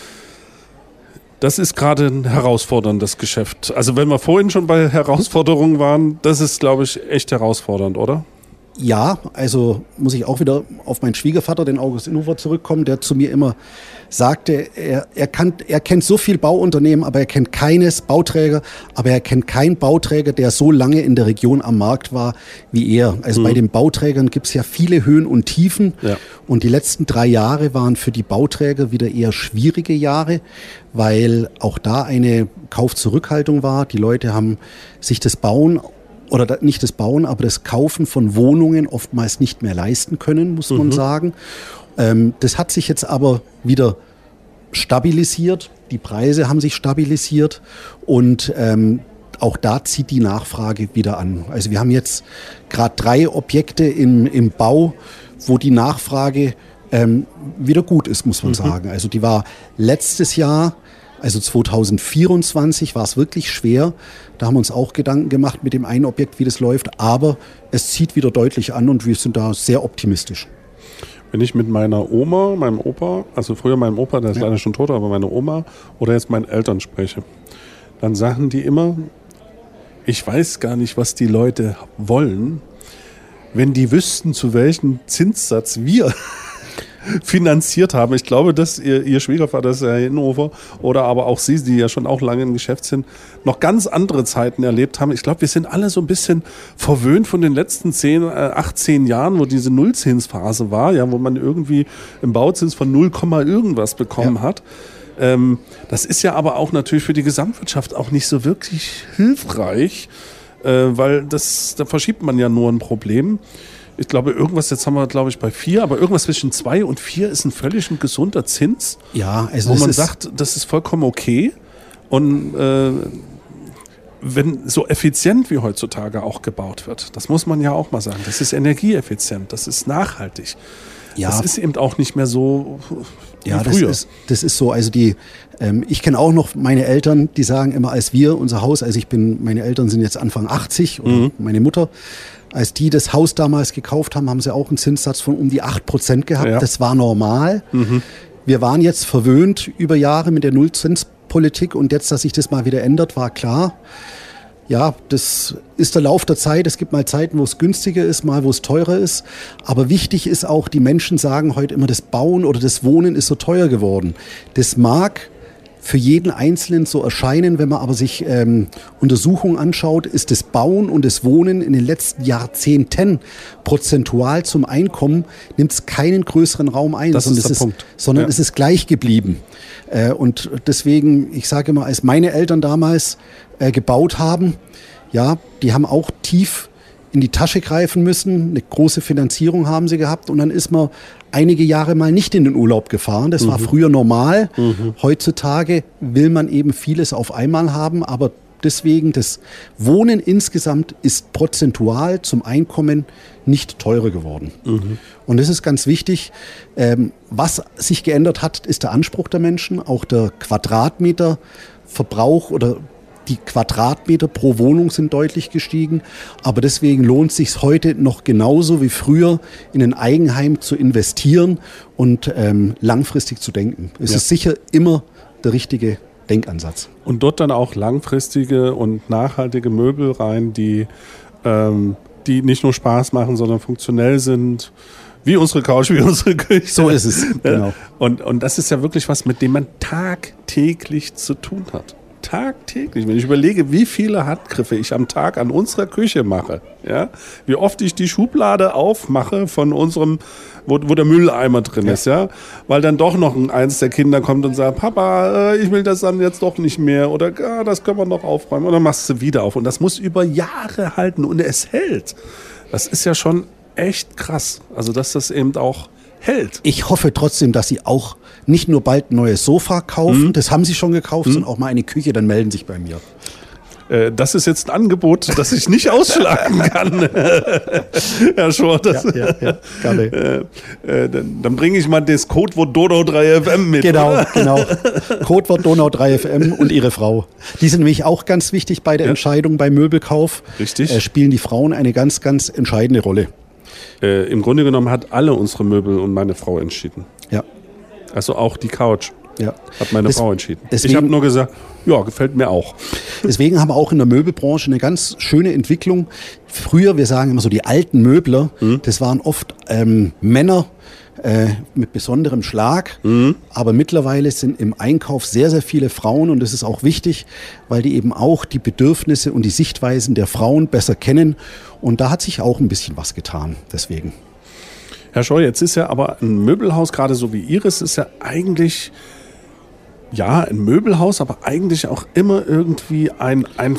Das ist gerade ein herausforderndes Geschäft. Also wenn wir vorhin schon bei Herausforderungen waren, das ist, glaube ich, echt herausfordernd, oder? Ja, also muss ich auch wieder auf meinen Schwiegervater, den August Inhofer, zurückkommen, der zu mir immer sagte, er, er, kann, er kennt so viel Bauunternehmen, aber er kennt keines Bauträger, aber er kennt keinen Bauträger, der so lange in der Region am Markt war wie er. Also mhm. bei den Bauträgern gibt es ja viele Höhen und Tiefen ja. und die letzten drei Jahre waren für die Bauträger wieder eher schwierige Jahre, weil auch da eine Kaufzurückhaltung war. Die Leute haben sich das Bauen oder nicht das Bauen, aber das Kaufen von Wohnungen oftmals nicht mehr leisten können, muss man mhm. sagen. Ähm, das hat sich jetzt aber wieder stabilisiert. Die Preise haben sich stabilisiert und ähm, auch da zieht die Nachfrage wieder an. Also wir haben jetzt gerade drei Objekte im, im Bau, wo die Nachfrage ähm, wieder gut ist, muss man mhm. sagen. Also die war letztes Jahr, also zwanzig vierundzwanzig, war es wirklich schwer. Da haben wir uns auch Gedanken gemacht mit dem einen Objekt, wie das läuft. Aber es zieht wieder deutlich an und wir sind da sehr optimistisch. Wenn ich mit meiner Oma, meinem Opa, also früher meinem Opa, der ist ja. leider schon tot, aber meine Oma oder jetzt meinen Eltern spreche, dann sagen die immer, ich weiß gar nicht, was die Leute wollen, wenn die wüssten, zu welchem Zinssatz wir finanziert haben. Ich glaube, dass ihr, ihr Schwiegervater, das ist Herr Inhofer, oder aber auch Sie, die ja schon auch lange im Geschäft sind, noch ganz andere Zeiten erlebt haben. Ich glaube, wir sind alle so ein bisschen verwöhnt von den letzten zehn, achtzehn Jahren, wo diese Nullzinsphase war, ja, wo man irgendwie einen Bauzins von null, irgendwas bekommen ja. hat. Ähm, das ist ja aber auch natürlich für die Gesamtwirtschaft auch nicht so wirklich hilfreich, äh, weil das, da verschiebt man ja nur ein Problem. Ich glaube, irgendwas, jetzt haben wir, glaube ich, bei vier, aber irgendwas zwischen zwei und vier ist ein völlig ein gesunder Zins. Ja, also wo das man ist sagt, das ist vollkommen okay. Und äh, wenn so effizient wie heutzutage auch gebaut wird, das muss man ja auch mal sagen, das ist energieeffizient, das ist nachhaltig. Ja. Das ist eben auch nicht mehr so wie ja, früher. Das ist, das ist so, also die, ähm, ich kenne auch noch meine Eltern, die sagen immer, als wir unser Haus, also ich bin, meine Eltern sind jetzt Anfang achtzig, oder mhm. meine Mutter, als die das Haus damals gekauft haben, haben sie auch einen Zinssatz von um die acht Prozent gehabt. Ja. Das war normal. Mhm. Wir waren jetzt verwöhnt über Jahre mit der Nullzinspolitik und jetzt, dass sich das mal wieder ändert, war klar. Ja, das ist der Lauf der Zeit. Es gibt mal Zeiten, wo es günstiger ist, mal wo es teurer ist. Aber wichtig ist auch, die Menschen sagen heute immer, das Bauen oder das Wohnen ist so teuer geworden. Das mag für jeden Einzelnen so erscheinen, wenn man aber sich ähm, Untersuchungen anschaut, ist das Bauen und das Wohnen in den letzten Jahrzehnten prozentual zum Einkommen, nimmt es keinen größeren Raum ein, das sondern, ist der es, ist, Punkt. sondern ja. es ist gleich geblieben. Äh, und deswegen, ich sage immer, als meine Eltern damals äh, gebaut haben, ja, die haben auch tief in die Tasche greifen müssen, eine große Finanzierung haben sie gehabt und dann ist man einige Jahre mal nicht in den Urlaub gefahren. Das mhm. war früher normal. Mhm. Heutzutage will man eben vieles auf einmal haben, aber deswegen das Wohnen insgesamt ist prozentual zum Einkommen nicht teurer geworden. Mhm. Und das ist ganz wichtig. Ähm, was sich geändert hat, ist der Anspruch der Menschen, auch der Quadratmeterverbrauch oder die Quadratmeter pro Wohnung sind deutlich gestiegen, aber deswegen lohnt es sich heute noch genauso wie früher in ein Eigenheim zu investieren und ähm, langfristig zu denken. Es ja. ist sicher immer der richtige Denkansatz. Und dort dann auch langfristige und nachhaltige Möbel rein, die, ähm, die nicht nur Spaß machen, sondern funktionell sind. Wie unsere Couch, wie unsere Küche. So ist es, genau. Und, und das ist ja wirklich was, mit dem man tagtäglich zu tun hat. Tagtäglich. Wenn ich überlege, wie viele Handgriffe ich am Tag an unserer Küche mache, ja, wie oft ich die Schublade aufmache von unserem, wo, wo der Mülleimer drin ja. ist, ja, weil dann doch noch ein, eins der Kinder kommt und sagt, Papa, ich will das dann jetzt doch nicht mehr oder ah, das können wir noch aufräumen und dann machst du wieder auf und das muss über Jahre halten und es hält. Das ist ja schon echt krass, also dass das eben auch hält. Ich hoffe trotzdem, dass Sie auch nicht nur bald ein neues Sofa kaufen, mhm. das haben Sie schon gekauft, mhm. sondern auch mal eine Küche, dann melden Sie sich bei mir. Äh, das ist jetzt ein Angebot, das ich nicht ausschlagen kann. Herr Schor, das, ja, ja, ja, gerne. Äh, äh, dann, dann bringe ich mal das Codewort Donau drei F M mit. Genau, oder? genau. Codewort Donau drei F M und Ihre Frau. Die sind nämlich auch ganz wichtig bei der ja. Entscheidung beim Möbelkauf. Richtig. Äh, spielen die Frauen eine ganz, ganz entscheidende Rolle. Äh, Im Grunde genommen hat alle unsere Möbel und meine Frau entschieden. Ja. Also auch die Couch ja. hat meine das, Frau entschieden. Deswegen, ich habe nur gesagt, ja, gefällt mir auch. Deswegen haben wir auch in der Möbelbranche eine ganz schöne Entwicklung. Früher, wir sagen immer so, die alten Möbler, mhm. das waren oft ähm, Männer äh, mit besonderem Schlag. Mhm. Aber mittlerweile sind im Einkauf sehr, sehr viele Frauen und das ist auch wichtig, weil die eben auch die Bedürfnisse und die Sichtweisen der Frauen besser kennen. Und da hat sich auch ein bisschen was getan, deswegen. Herr Schor, jetzt ist ja aber ein Möbelhaus, gerade so wie Ihres, ist ja eigentlich, ja, ein Möbelhaus, aber eigentlich auch immer irgendwie ein, ein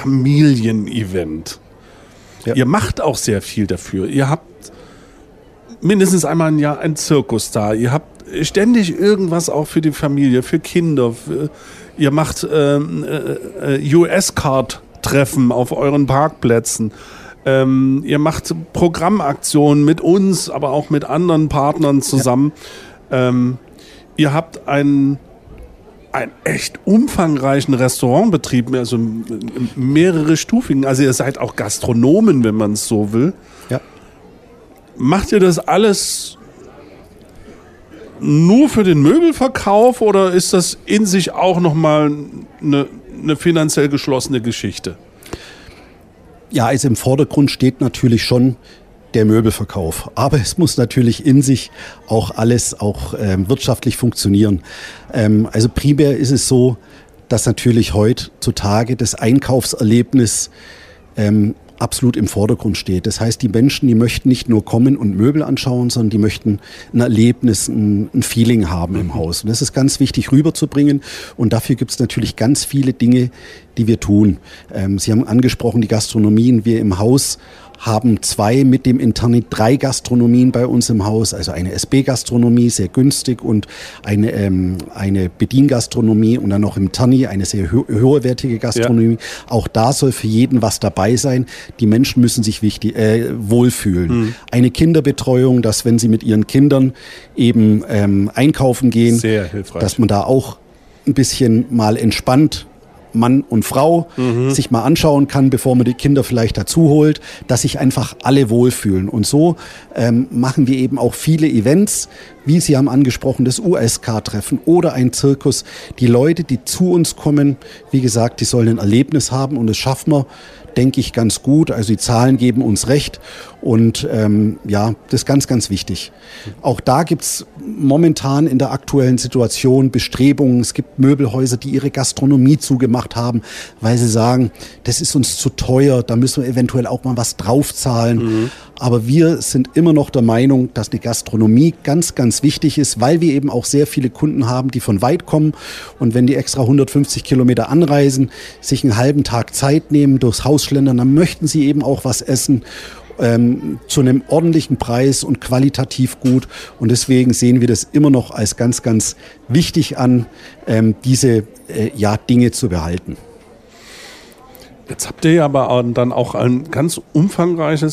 Familienevent. Ja. Ihr macht auch sehr viel dafür. Ihr habt mindestens einmal im Jahr einen Zirkus da. Ihr habt ständig irgendwas auch für die Familie, für Kinder. Für, ihr macht ähm, äh, U S-Card-Treffen auf euren Parkplätzen. Ähm, ihr macht Programmaktionen mit uns, aber auch mit anderen Partnern zusammen. Ja. Ähm, ihr habt einen, einen echt umfangreichen Restaurantbetrieb, also mehrere Stufigen. Also ihr seid auch Gastronomen, wenn man es so will. Ja. Macht ihr das alles nur für den Möbelverkauf oder ist das in sich auch nochmal eine, eine finanziell geschlossene Geschichte? Ja, also im Vordergrund steht natürlich schon der Möbelverkauf. Aber es muss natürlich in sich auch alles auch ähm, wirtschaftlich funktionieren. Ähm, also primär ist es so, dass natürlich heutzutage das Einkaufserlebnis ähm, absolut im Vordergrund steht. Das heißt, die Menschen, die möchten nicht nur kommen und Möbel anschauen, sondern die möchten ein Erlebnis, ein, ein Feeling haben im Haus. Und das ist ganz wichtig rüberzubringen. Und dafür gibt es natürlich ganz viele Dinge, die wir tun. Ähm, Sie haben angesprochen, die Gastronomien. Wir im Haus haben zwei mit dem Internet drei Gastronomien bei uns im Haus, also eine S B-Gastronomie, sehr günstig, und eine, ähm, eine Bediengastronomie und dann noch im Terni eine sehr hö- höherwertige Gastronomie. Ja. Auch da soll für jeden was dabei sein. Die Menschen müssen sich wichtig, äh, wohlfühlen. Mhm. Eine Kinderbetreuung, dass wenn sie mit ihren Kindern eben ähm, einkaufen gehen, sehr hilfreich, dass man da auch ein bisschen mal entspannt Mann und Frau mhm. sich mal anschauen kann, bevor man die Kinder vielleicht dazu holt, dass sich einfach alle wohlfühlen. Und so ähm, machen wir eben auch viele Events, wie Sie haben angesprochen, das U S K-Treffen oder ein Zirkus. Die Leute, die zu uns kommen, wie gesagt, die sollen ein Erlebnis haben, und das schaffen wir, denke ich, ganz gut. Also die Zahlen geben uns recht, und ähm, ja, das ist ganz, ganz wichtig. Auch da gibt es momentan in der aktuellen Situation Bestrebungen. Es gibt Möbelhäuser, die ihre Gastronomie zugemacht haben, weil sie sagen, das ist uns zu teuer, da müssen wir eventuell auch mal was draufzahlen. Mhm. Aber wir sind immer noch der Meinung, dass die Gastronomie ganz, ganz wichtig ist, weil wir eben auch sehr viele Kunden haben, die von weit kommen. Und wenn die extra hundertfünfzig Kilometer anreisen, sich einen halben Tag Zeit nehmen, durchs Haus schlendern, dann möchten sie eben auch was essen. Ähm, zu einem ordentlichen Preis und qualitativ gut. Und deswegen sehen wir das immer noch als ganz, ganz wichtig an, ähm, diese äh, ja, Dinge zu behalten. Jetzt habt ihr ja aber dann auch ein ganz umfangreiches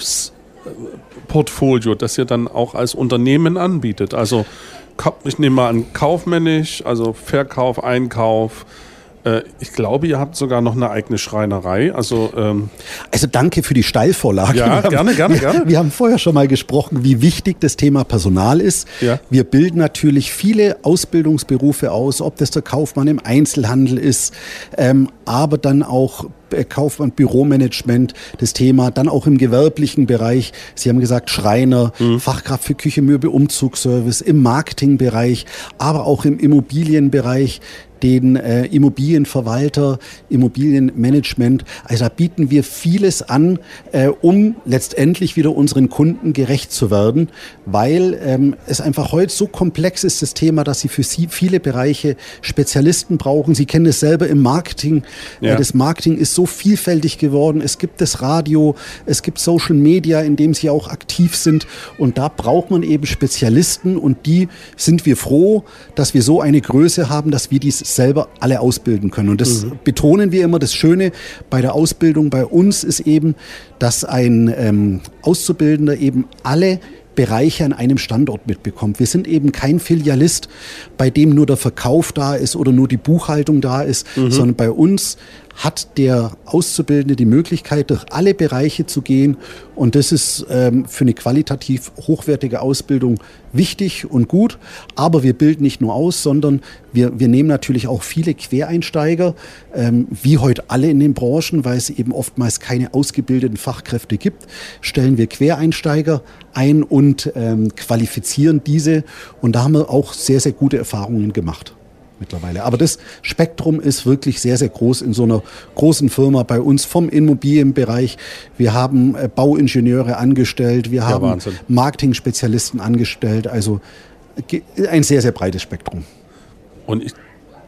Berufsportfolio, das ihr dann auch als Unternehmen anbietet. Also ich nehme mal an, kaufmännisch, also Verkauf, Einkauf. Ich glaube, ihr habt sogar noch eine eigene Schreinerei. Also, ähm also danke für die Steilvorlage. Ja, haben, gerne, gerne, wir, gerne. Wir haben vorher schon mal gesprochen, wie wichtig das Thema Personal ist. Ja. Wir bilden natürlich viele Ausbildungsberufe aus, ob das der Kaufmann im Einzelhandel ist, ähm, aber dann auch Kaufmann, Büromanagement, das Thema, dann auch im gewerblichen Bereich. Sie haben gesagt, Schreiner, mhm. Fachkraft für Küche, Möbel, Umzugsservice, im Marketingbereich, aber auch im Immobilienbereich, den äh, Immobilienverwalter, Immobilienmanagement. Also da bieten wir vieles an, äh, um letztendlich wieder unseren Kunden gerecht zu werden, weil ähm, es einfach heute so komplex ist, das Thema, dass Sie für Sie viele Bereiche Spezialisten brauchen. Sie kennen es selber im Marketing. Ja. Äh, das Marketing ist so vielfältig geworden. Es gibt das Radio, es gibt Social Media, in dem Sie auch aktiv sind. Und da braucht man eben Spezialisten, und die sind wir froh, dass wir so eine Größe haben, dass wir dies selber alle ausbilden können. Und das mhm. betonen wir immer. Das Schöne bei der Ausbildung bei uns ist eben, dass ein ähm, Auszubildender eben alle Bereiche an einem Standort mitbekommt. Wir sind eben kein Filialist, bei dem nur der Verkauf da ist oder nur die Buchhaltung da ist, mhm. sondern bei uns hat der Auszubildende die Möglichkeit, durch alle Bereiche zu gehen. Und das ist ähm, für eine qualitativ hochwertige Ausbildung wichtig und gut. Aber wir bilden nicht nur aus, sondern wir, wir nehmen natürlich auch viele Quereinsteiger, ähm, wie heute alle in den Branchen, weil es eben oftmals keine ausgebildeten Fachkräfte gibt, stellen wir Quereinsteiger ein und ähm, qualifizieren diese. Und da haben wir auch sehr, sehr gute Erfahrungen gemacht mittlerweile. Aber das Spektrum ist wirklich sehr, sehr groß in so einer großen Firma bei uns vom Immobilienbereich. Wir haben äh, Bauingenieure angestellt, wir ja, haben Wahnsinn. Marketing-Spezialisten angestellt. Also ge- ein sehr, sehr breites Spektrum. Und ich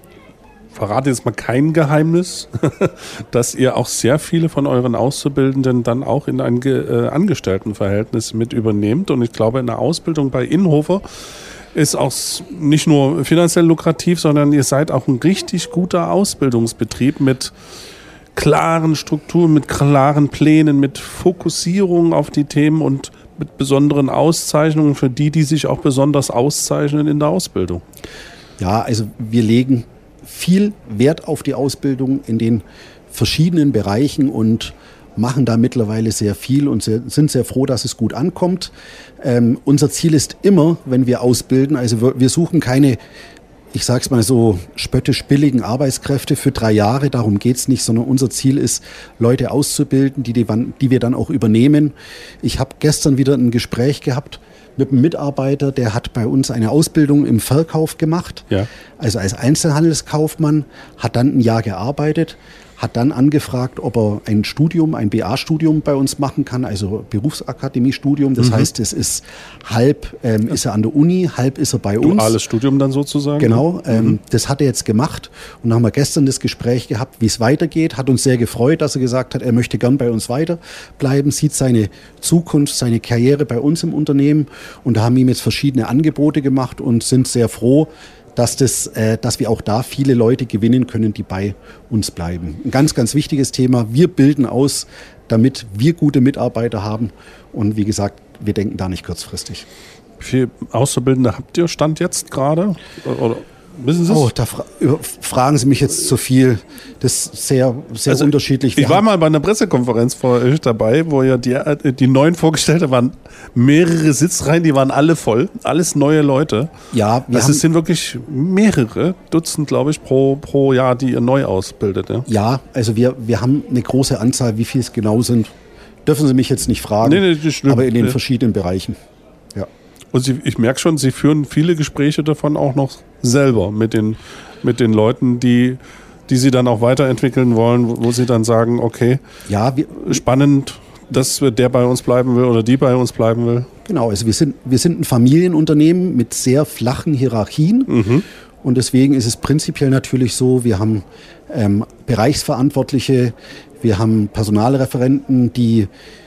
verrate jetzt mal kein Geheimnis, dass ihr auch sehr viele von euren Auszubildenden dann auch in ein äh, Angestelltenverhältnis mit übernehmt. Und ich glaube, in der Ausbildung bei Innhofer ist auch nicht nur finanziell lukrativ, sondern ihr seid auch ein richtig guter Ausbildungsbetrieb mit klaren Strukturen, mit klaren Plänen, mit Fokussierung auf die Themen und mit besonderen Auszeichnungen für die, die sich auch besonders auszeichnen in der Ausbildung. Ja, also wir legen viel Wert auf die Ausbildung in den verschiedenen Bereichen und machen da mittlerweile sehr viel und sehr, sind sehr froh, dass es gut ankommt. Ähm, unser Ziel ist immer, wenn wir ausbilden, also wir, wir suchen keine, ich sag's mal so, spöttisch billigen Arbeitskräfte für drei Jahre, darum geht's nicht, sondern unser Ziel ist, Leute auszubilden, die, die, die wir dann auch übernehmen. Ich habe gestern wieder ein Gespräch gehabt mit einem Mitarbeiter, der hat bei uns eine Ausbildung im Verkauf gemacht, ja. Also als Einzelhandelskaufmann, hat dann ein Jahr gearbeitet, hat dann angefragt, ob er ein Studium, ein B A-Studium bei uns machen kann, also Berufsakademie-Studium. Das mhm. heißt, es ist halb ähm, ist er an der Uni, halb ist er bei uns. Duales Studium dann sozusagen? Genau, ähm, mhm. das hat er jetzt gemacht. Und dann haben wir gestern das Gespräch gehabt, wie es weitergeht. Hat uns sehr gefreut, dass er gesagt hat, er möchte gern bei uns weiterbleiben, sieht seine Zukunft, seine Karriere bei uns im Unternehmen. Und da haben ihm jetzt verschiedene Angebote gemacht und sind sehr froh, dass, das, äh, dass wir auch da viele Leute gewinnen können, die bei uns bleiben. Ein ganz, ganz wichtiges Thema. Wir bilden aus, damit wir gute Mitarbeiter haben. Und wie gesagt, wir denken da nicht kurzfristig. Wie viele Auszubildende habt ihr Stand jetzt gerade? Oder wissen Sie es? Oh, da fra- fragen Sie mich jetzt zu viel. Das ist sehr, sehr also unterschiedlich. Wir ich war mal bei einer Pressekonferenz vor euch dabei, wo ja die, die neuen Vorgestellten waren, mehrere Sitzreihen, die waren alle voll, alles neue Leute. Ja, wir das haben, sind wirklich mehrere Dutzend, glaube ich, pro, pro Jahr, die ihr neu ausbildet. Ja, ja also wir, wir haben eine große Anzahl, wie viel es genau sind. Dürfen Sie mich jetzt nicht fragen, nee, nee, das stimmt. Aber in den nee. verschiedenen Bereichen. Ja. Und Sie, ich merke schon, Sie führen viele Gespräche davon auch noch selber mit den, mit den Leuten, die, die Sie dann auch weiterentwickeln wollen, wo, wo Sie dann sagen, okay, ja, wir, spannend, dass der bei uns bleiben will oder die bei uns bleiben will. Genau, also wir sind, wir sind ein Familienunternehmen mit sehr flachen Hierarchien. Mhm. Und deswegen ist es prinzipiell natürlich so, wir haben ähm, Bereichsverantwortliche, wir haben Personalreferenten, die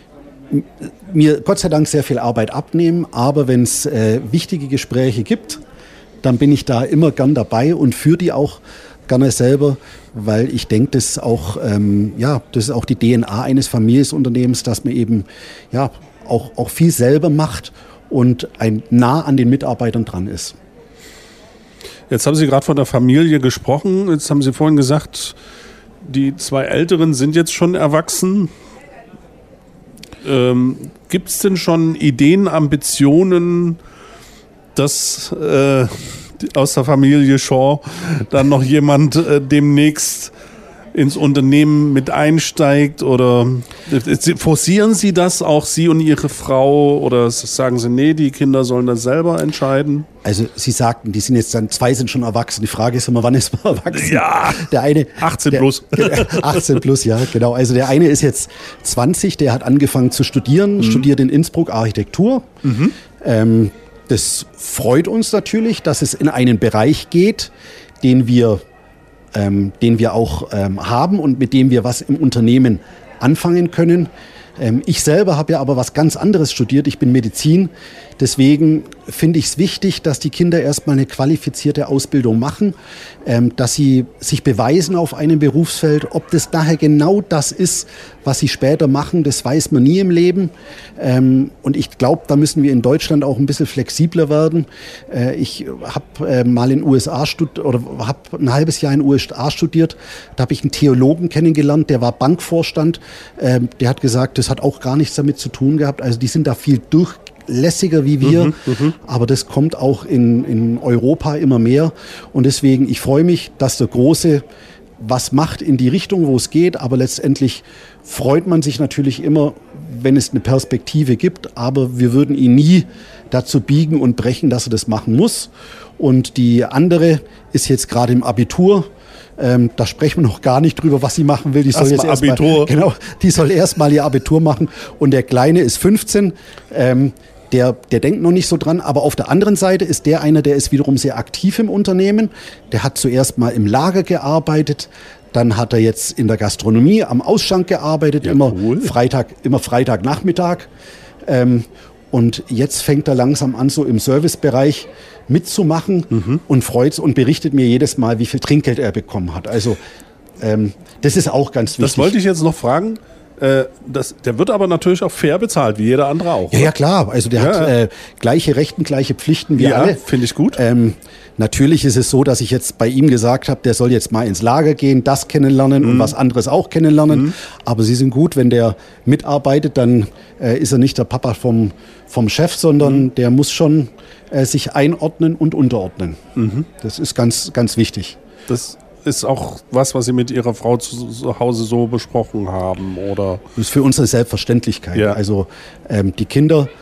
mir Gott sei Dank sehr viel Arbeit abnehmen. Aber wenn es äh, wichtige Gespräche gibt, dann bin ich da immer gern dabei und führe die auch gerne selber, weil ich denke, das ist auch, ähm, ja, das ist auch die D N A eines Familienunternehmens, dass man eben ja, auch, auch viel selber macht und ein nah an den Mitarbeitern dran ist. Jetzt haben Sie gerade von der Familie gesprochen. Jetzt haben Sie vorhin gesagt, die zwei Älteren sind jetzt schon erwachsen. Ähm, gibt es denn schon Ideen, Ambitionen, dass äh, aus der Familie Shaw dann noch jemand äh, demnächst ins Unternehmen mit einsteigt? Oder äh, forcieren Sie das auch, Sie und Ihre Frau? Oder sagen Sie, nee, die Kinder sollen das selber entscheiden? Also Sie sagten, die sind jetzt dann, zwei sind schon erwachsen. Die Frage ist immer, wann ist man erwachsen? Ja, der eine, achtzehn plus. Der, achtzehn plus, ja, genau. Also der eine ist jetzt zwanzig, der hat angefangen zu studieren, mhm. studiert in Innsbruck Architektur. Mhm. Ähm, das freut uns natürlich, dass es in einen Bereich geht, den wir, ähm, den wir auch ähm, haben und mit dem wir was im Unternehmen anfangen können. Ähm, ich selber habe ja aber was ganz anderes studiert. Ich bin Medizin. Deswegen finde ich es wichtig, dass die Kinder erstmal eine qualifizierte Ausbildung machen, ähm, dass sie sich beweisen auf einem Berufsfeld. Ob das daher genau das ist, was sie später machen, das weiß man nie im Leben. Ähm, und ich glaube, da müssen wir in Deutschland auch ein bisschen flexibler werden. Äh, ich habe äh, mal in den U S A studiert oder habe ein halbes Jahr in den U S A studiert. Da habe ich einen Theologen kennengelernt, der war Bankvorstand. Ähm, der hat gesagt, das hat auch gar nichts damit zu tun gehabt. Also die sind da viel durch lässiger wie wir, mhm, mh. aber das kommt auch in, in Europa immer mehr und deswegen, ich freue mich, dass der Große was macht in die Richtung, wo es geht, aber letztendlich freut man sich natürlich immer, wenn es eine Perspektive gibt, aber wir würden ihn nie dazu biegen und brechen, dass er das machen muss. Und die andere ist jetzt gerade im Abitur. Ähm, da sprechen wir noch gar nicht drüber, was sie machen will. Die soll jetzt erst mal, genau, die soll erst mal ihr Abitur machen. Und der Kleine ist fünfzehn. Ähm, der, der denkt noch nicht so dran. Aber auf der anderen Seite ist der einer, der ist wiederum sehr aktiv im Unternehmen. Der hat zuerst mal im Lager gearbeitet. Dann hat er jetzt in der Gastronomie am Ausschank gearbeitet, ja, immer cool. Freitag, immer Freitagnachmittag. Ähm, und jetzt fängt er langsam an, so im Servicebereich mitzumachen mhm. und freut und berichtet mir jedes Mal, wie viel Trinkgeld er bekommen hat. Also ähm, das ist auch ganz wichtig. Das wollte ich jetzt noch fragen. Äh, das, der wird aber natürlich auch fair bezahlt, wie jeder andere auch. Ja, ja klar. Also der ja. hat äh, gleiche Rechten, gleiche Pflichten wie ja, alle. Finde ich gut. Ähm, natürlich ist es so, dass ich jetzt bei ihm gesagt habe, der soll jetzt mal ins Lager gehen, das kennenlernen mhm. und was anderes auch kennenlernen. Mhm. Aber sie sind gut, wenn der mitarbeitet, dann äh, ist er nicht der Papa vom, vom Chef, sondern mhm. der muss schon äh, sich einordnen und unterordnen. Mhm. Das ist ganz, ganz wichtig. Das ist auch was, was Sie mit Ihrer Frau zu, zu Hause so besprochen haben, oder? Das ist für uns eine Selbstverständlichkeit. Ja. Also ähm, die Kinder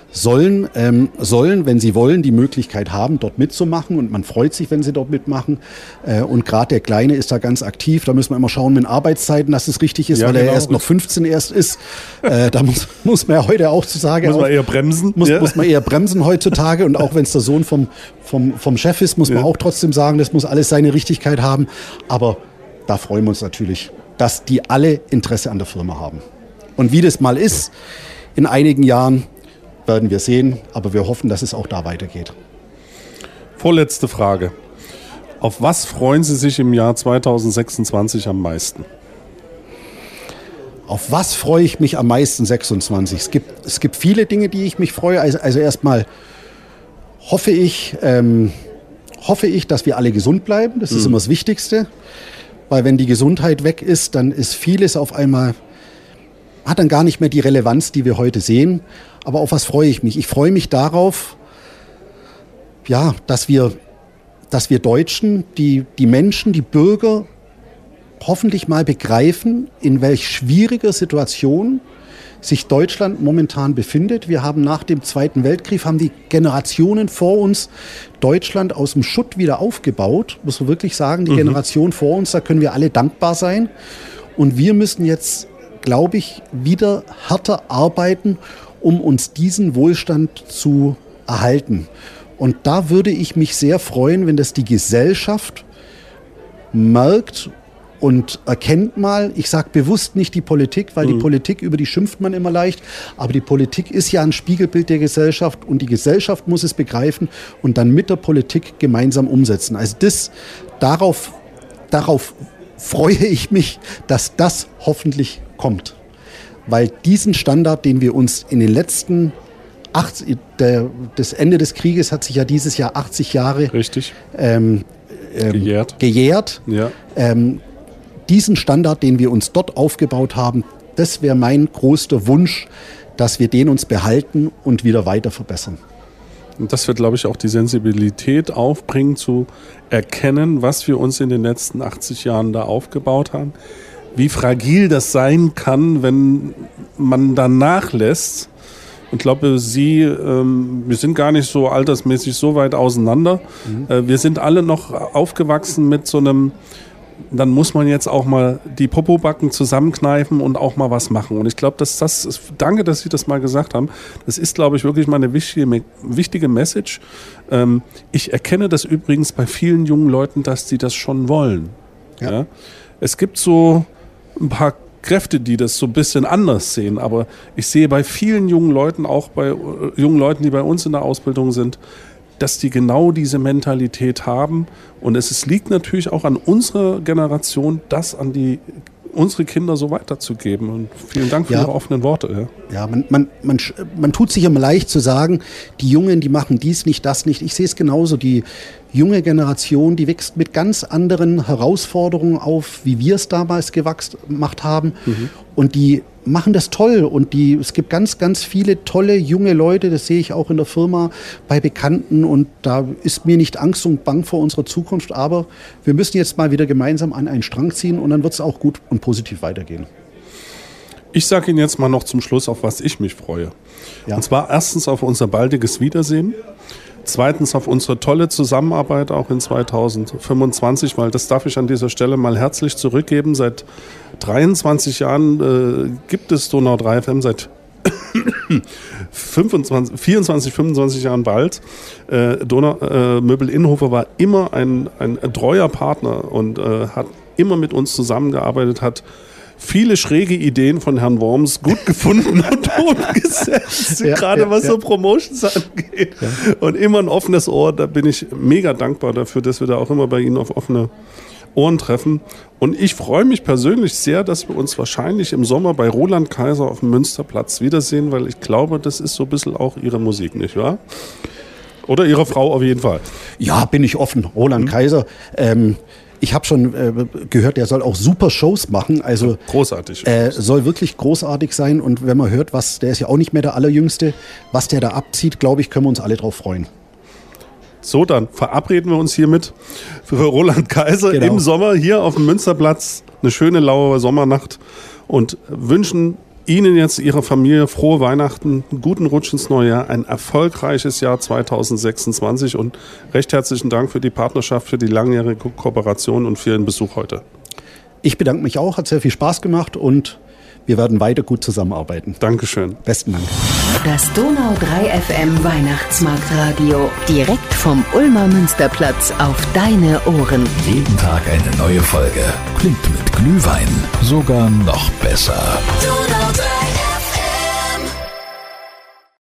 sollen, ähm, sollen, wenn sie wollen, die Möglichkeit haben, dort mitzumachen. Und man freut sich, wenn sie dort mitmachen. Äh, und gerade der Kleine ist da ganz aktiv. Da müssen wir immer schauen mit Arbeitszeiten, dass es richtig ist, ja, weil genau. er erst noch fünfzehn erst ist. Äh, da muss, muss man ja heute auch zu sagen. Muss man eher bremsen. Muss, ja. muss man eher bremsen heutzutage. Und auch wenn es der Sohn vom, vom, vom Chef ist, muss man ja. auch trotzdem sagen, das muss alles seine Richtigkeit haben. Aber da freuen wir uns natürlich, dass die alle Interesse an der Firma haben. Und wie das mal ist, in einigen Jahren, werden wir sehen, aber wir hoffen, dass es auch da weitergeht. Vorletzte Frage. Auf was freuen Sie sich im Jahr zweitausendsechsundzwanzig am meisten? Auf was freue ich mich am meisten sechsundzwanzig? Es gibt, es gibt viele Dinge, die ich mich freue. Also, also erstmal hoffe ich, ähm, hoffe ich, dass wir alle gesund bleiben. Das mhm. ist immer das Wichtigste. Weil wenn die Gesundheit weg ist, dann ist vieles auf einmal, hat dann gar nicht mehr die Relevanz, die wir heute sehen. Aber auf was freue ich mich? Ich freue mich darauf, ja, dass wir, dass wir Deutschen, die, die Menschen, die Bürger hoffentlich mal begreifen, in welch schwieriger Situation sich Deutschland momentan befindet. Wir haben nach dem Zweiten Weltkrieg, haben die Generationen vor uns Deutschland aus dem Schutt wieder aufgebaut. Muss man wirklich sagen, die mhm. Generation vor uns, da können wir alle dankbar sein. Und wir müssen jetzt, glaube ich, wieder härter arbeiten, um uns diesen Wohlstand zu erhalten. Und da würde ich mich sehr freuen, wenn das die Gesellschaft merkt und erkennt mal, ich sage bewusst nicht die Politik, weil mhm. die Politik, über die schimpft man immer leicht, aber die Politik ist ja ein Spiegelbild der Gesellschaft und die Gesellschaft muss es begreifen und dann mit der Politik gemeinsam umsetzen. Also das, darauf, darauf freue ich mich, dass das hoffentlich kommt. Weil diesen Standard, den wir uns in den letzten achtzig, der, das Ende des Krieges hat sich ja dieses Jahr achtzig Jahre Richtig. Ähm, ähm, gejährt. gejährt. Ja. Ähm, diesen Standard, den wir uns dort aufgebaut haben, das wäre mein größter Wunsch, dass wir den uns behalten und wieder weiter verbessern. Und das wird, glaube ich, auch die Sensibilität aufbringen, zu erkennen, was wir uns in den letzten achtzig Jahren da aufgebaut haben. Wie fragil das sein kann, wenn man dann nachlässt. Und ich glaube, Sie, ähm, wir sind gar nicht so altersmäßig so weit auseinander. Mhm. Äh, wir sind alle noch aufgewachsen mit so einem, dann muss man jetzt auch mal die Popobacken zusammenkneifen und auch mal was machen. Und ich glaube, dass das, ist, danke, dass Sie das mal gesagt haben, das ist, glaube ich, wirklich mal eine wichtige, wichtige Message. Ähm, ich erkenne das übrigens bei vielen jungen Leuten, dass sie das schon wollen. Ja. Ja? Es gibt so ein paar Kräfte, die das so ein bisschen anders sehen, aber ich sehe bei vielen jungen Leuten, auch bei äh, jungen Leuten, die bei uns in der Ausbildung sind, dass die genau diese Mentalität haben und es, es liegt natürlich auch an unserer Generation, das an die unsere Kinder so weiterzugeben. Und vielen Dank für ja. Ihre offenen Worte. Ja, ja man, man, man, man tut sich immer leicht zu sagen, die Jungen, die machen dies nicht, das nicht. Ich sehe es genauso. Die junge Generation, die wächst mit ganz anderen Herausforderungen auf, wie wir es damals gewachsen, gemacht haben. Mhm. Und die machen das toll. Und die, es gibt ganz, ganz viele tolle junge Leute, das sehe ich auch in der Firma, bei Bekannten. Und da ist mir nicht Angst und Bang vor unserer Zukunft. Aber wir müssen jetzt mal wieder gemeinsam an einen Strang ziehen und dann wird es auch gut und positiv weitergehen. Ich sage Ihnen jetzt mal noch zum Schluss, auf was ich mich freue. Ja. Und zwar erstens auf unser baldiges Wiedersehen. Zweitens auf unsere tolle Zusammenarbeit auch in zweitausendfünfundzwanzig, weil das darf ich an dieser Stelle mal herzlich zurückgeben. Seit dreiundzwanzig Jahren äh, gibt es Donau drei F M, seit fünfundzwanzig, vierundzwanzig, fünfundzwanzig Jahren bald. Äh, Donau äh, Möbel Innhofer war immer ein, ein treuer Partner und äh, hat immer mit uns zusammengearbeitet, hat viele schräge Ideen von Herrn Worms gut gefunden und umgesetzt, ja, gerade ja, was ja. so Promotions angeht. Ja. Und immer ein offenes Ohr, da bin ich mega dankbar dafür, dass wir da auch immer bei Ihnen auf offene Ohren treffen. Und ich freue mich persönlich sehr, dass wir uns wahrscheinlich im Sommer bei Roland Kaiser auf dem Münsterplatz wiedersehen, weil ich glaube, das ist so ein bisschen auch Ihre Musik, nicht wahr? Oder Ihre Frau auf jeden Fall. Ja, bin ich offen. Roland mhm. Kaiser, ähm, ich habe schon äh, gehört, der soll auch super Shows machen. Also großartig. Äh, soll wirklich großartig sein. Und wenn man hört, was, der ist ja auch nicht mehr der Allerjüngste, was der da abzieht, glaube ich, können wir uns alle drauf freuen. So, dann verabreden wir uns hiermit für Roland Kaiser genau. im Sommer hier auf dem Münsterplatz. Eine schöne laue Sommernacht und wünschen Ihnen jetzt, Ihrer Familie, frohe Weihnachten, einen guten Rutsch ins neue Jahr, ein erfolgreiches Jahr zweitausendsechsundzwanzig und recht herzlichen Dank für die Partnerschaft, für die langjährige Kooperation und für Ihren Besuch heute. Ich bedanke mich auch, hat sehr viel Spaß gemacht und wir werden weiter gut zusammenarbeiten. Dankeschön. Besten Dank. Das Donau drei F M Weihnachtsmarktradio. Direkt vom Ulmer Münsterplatz auf deine Ohren. Jeden Tag eine neue Folge. Klingt mit Glühwein sogar noch besser. Donau drei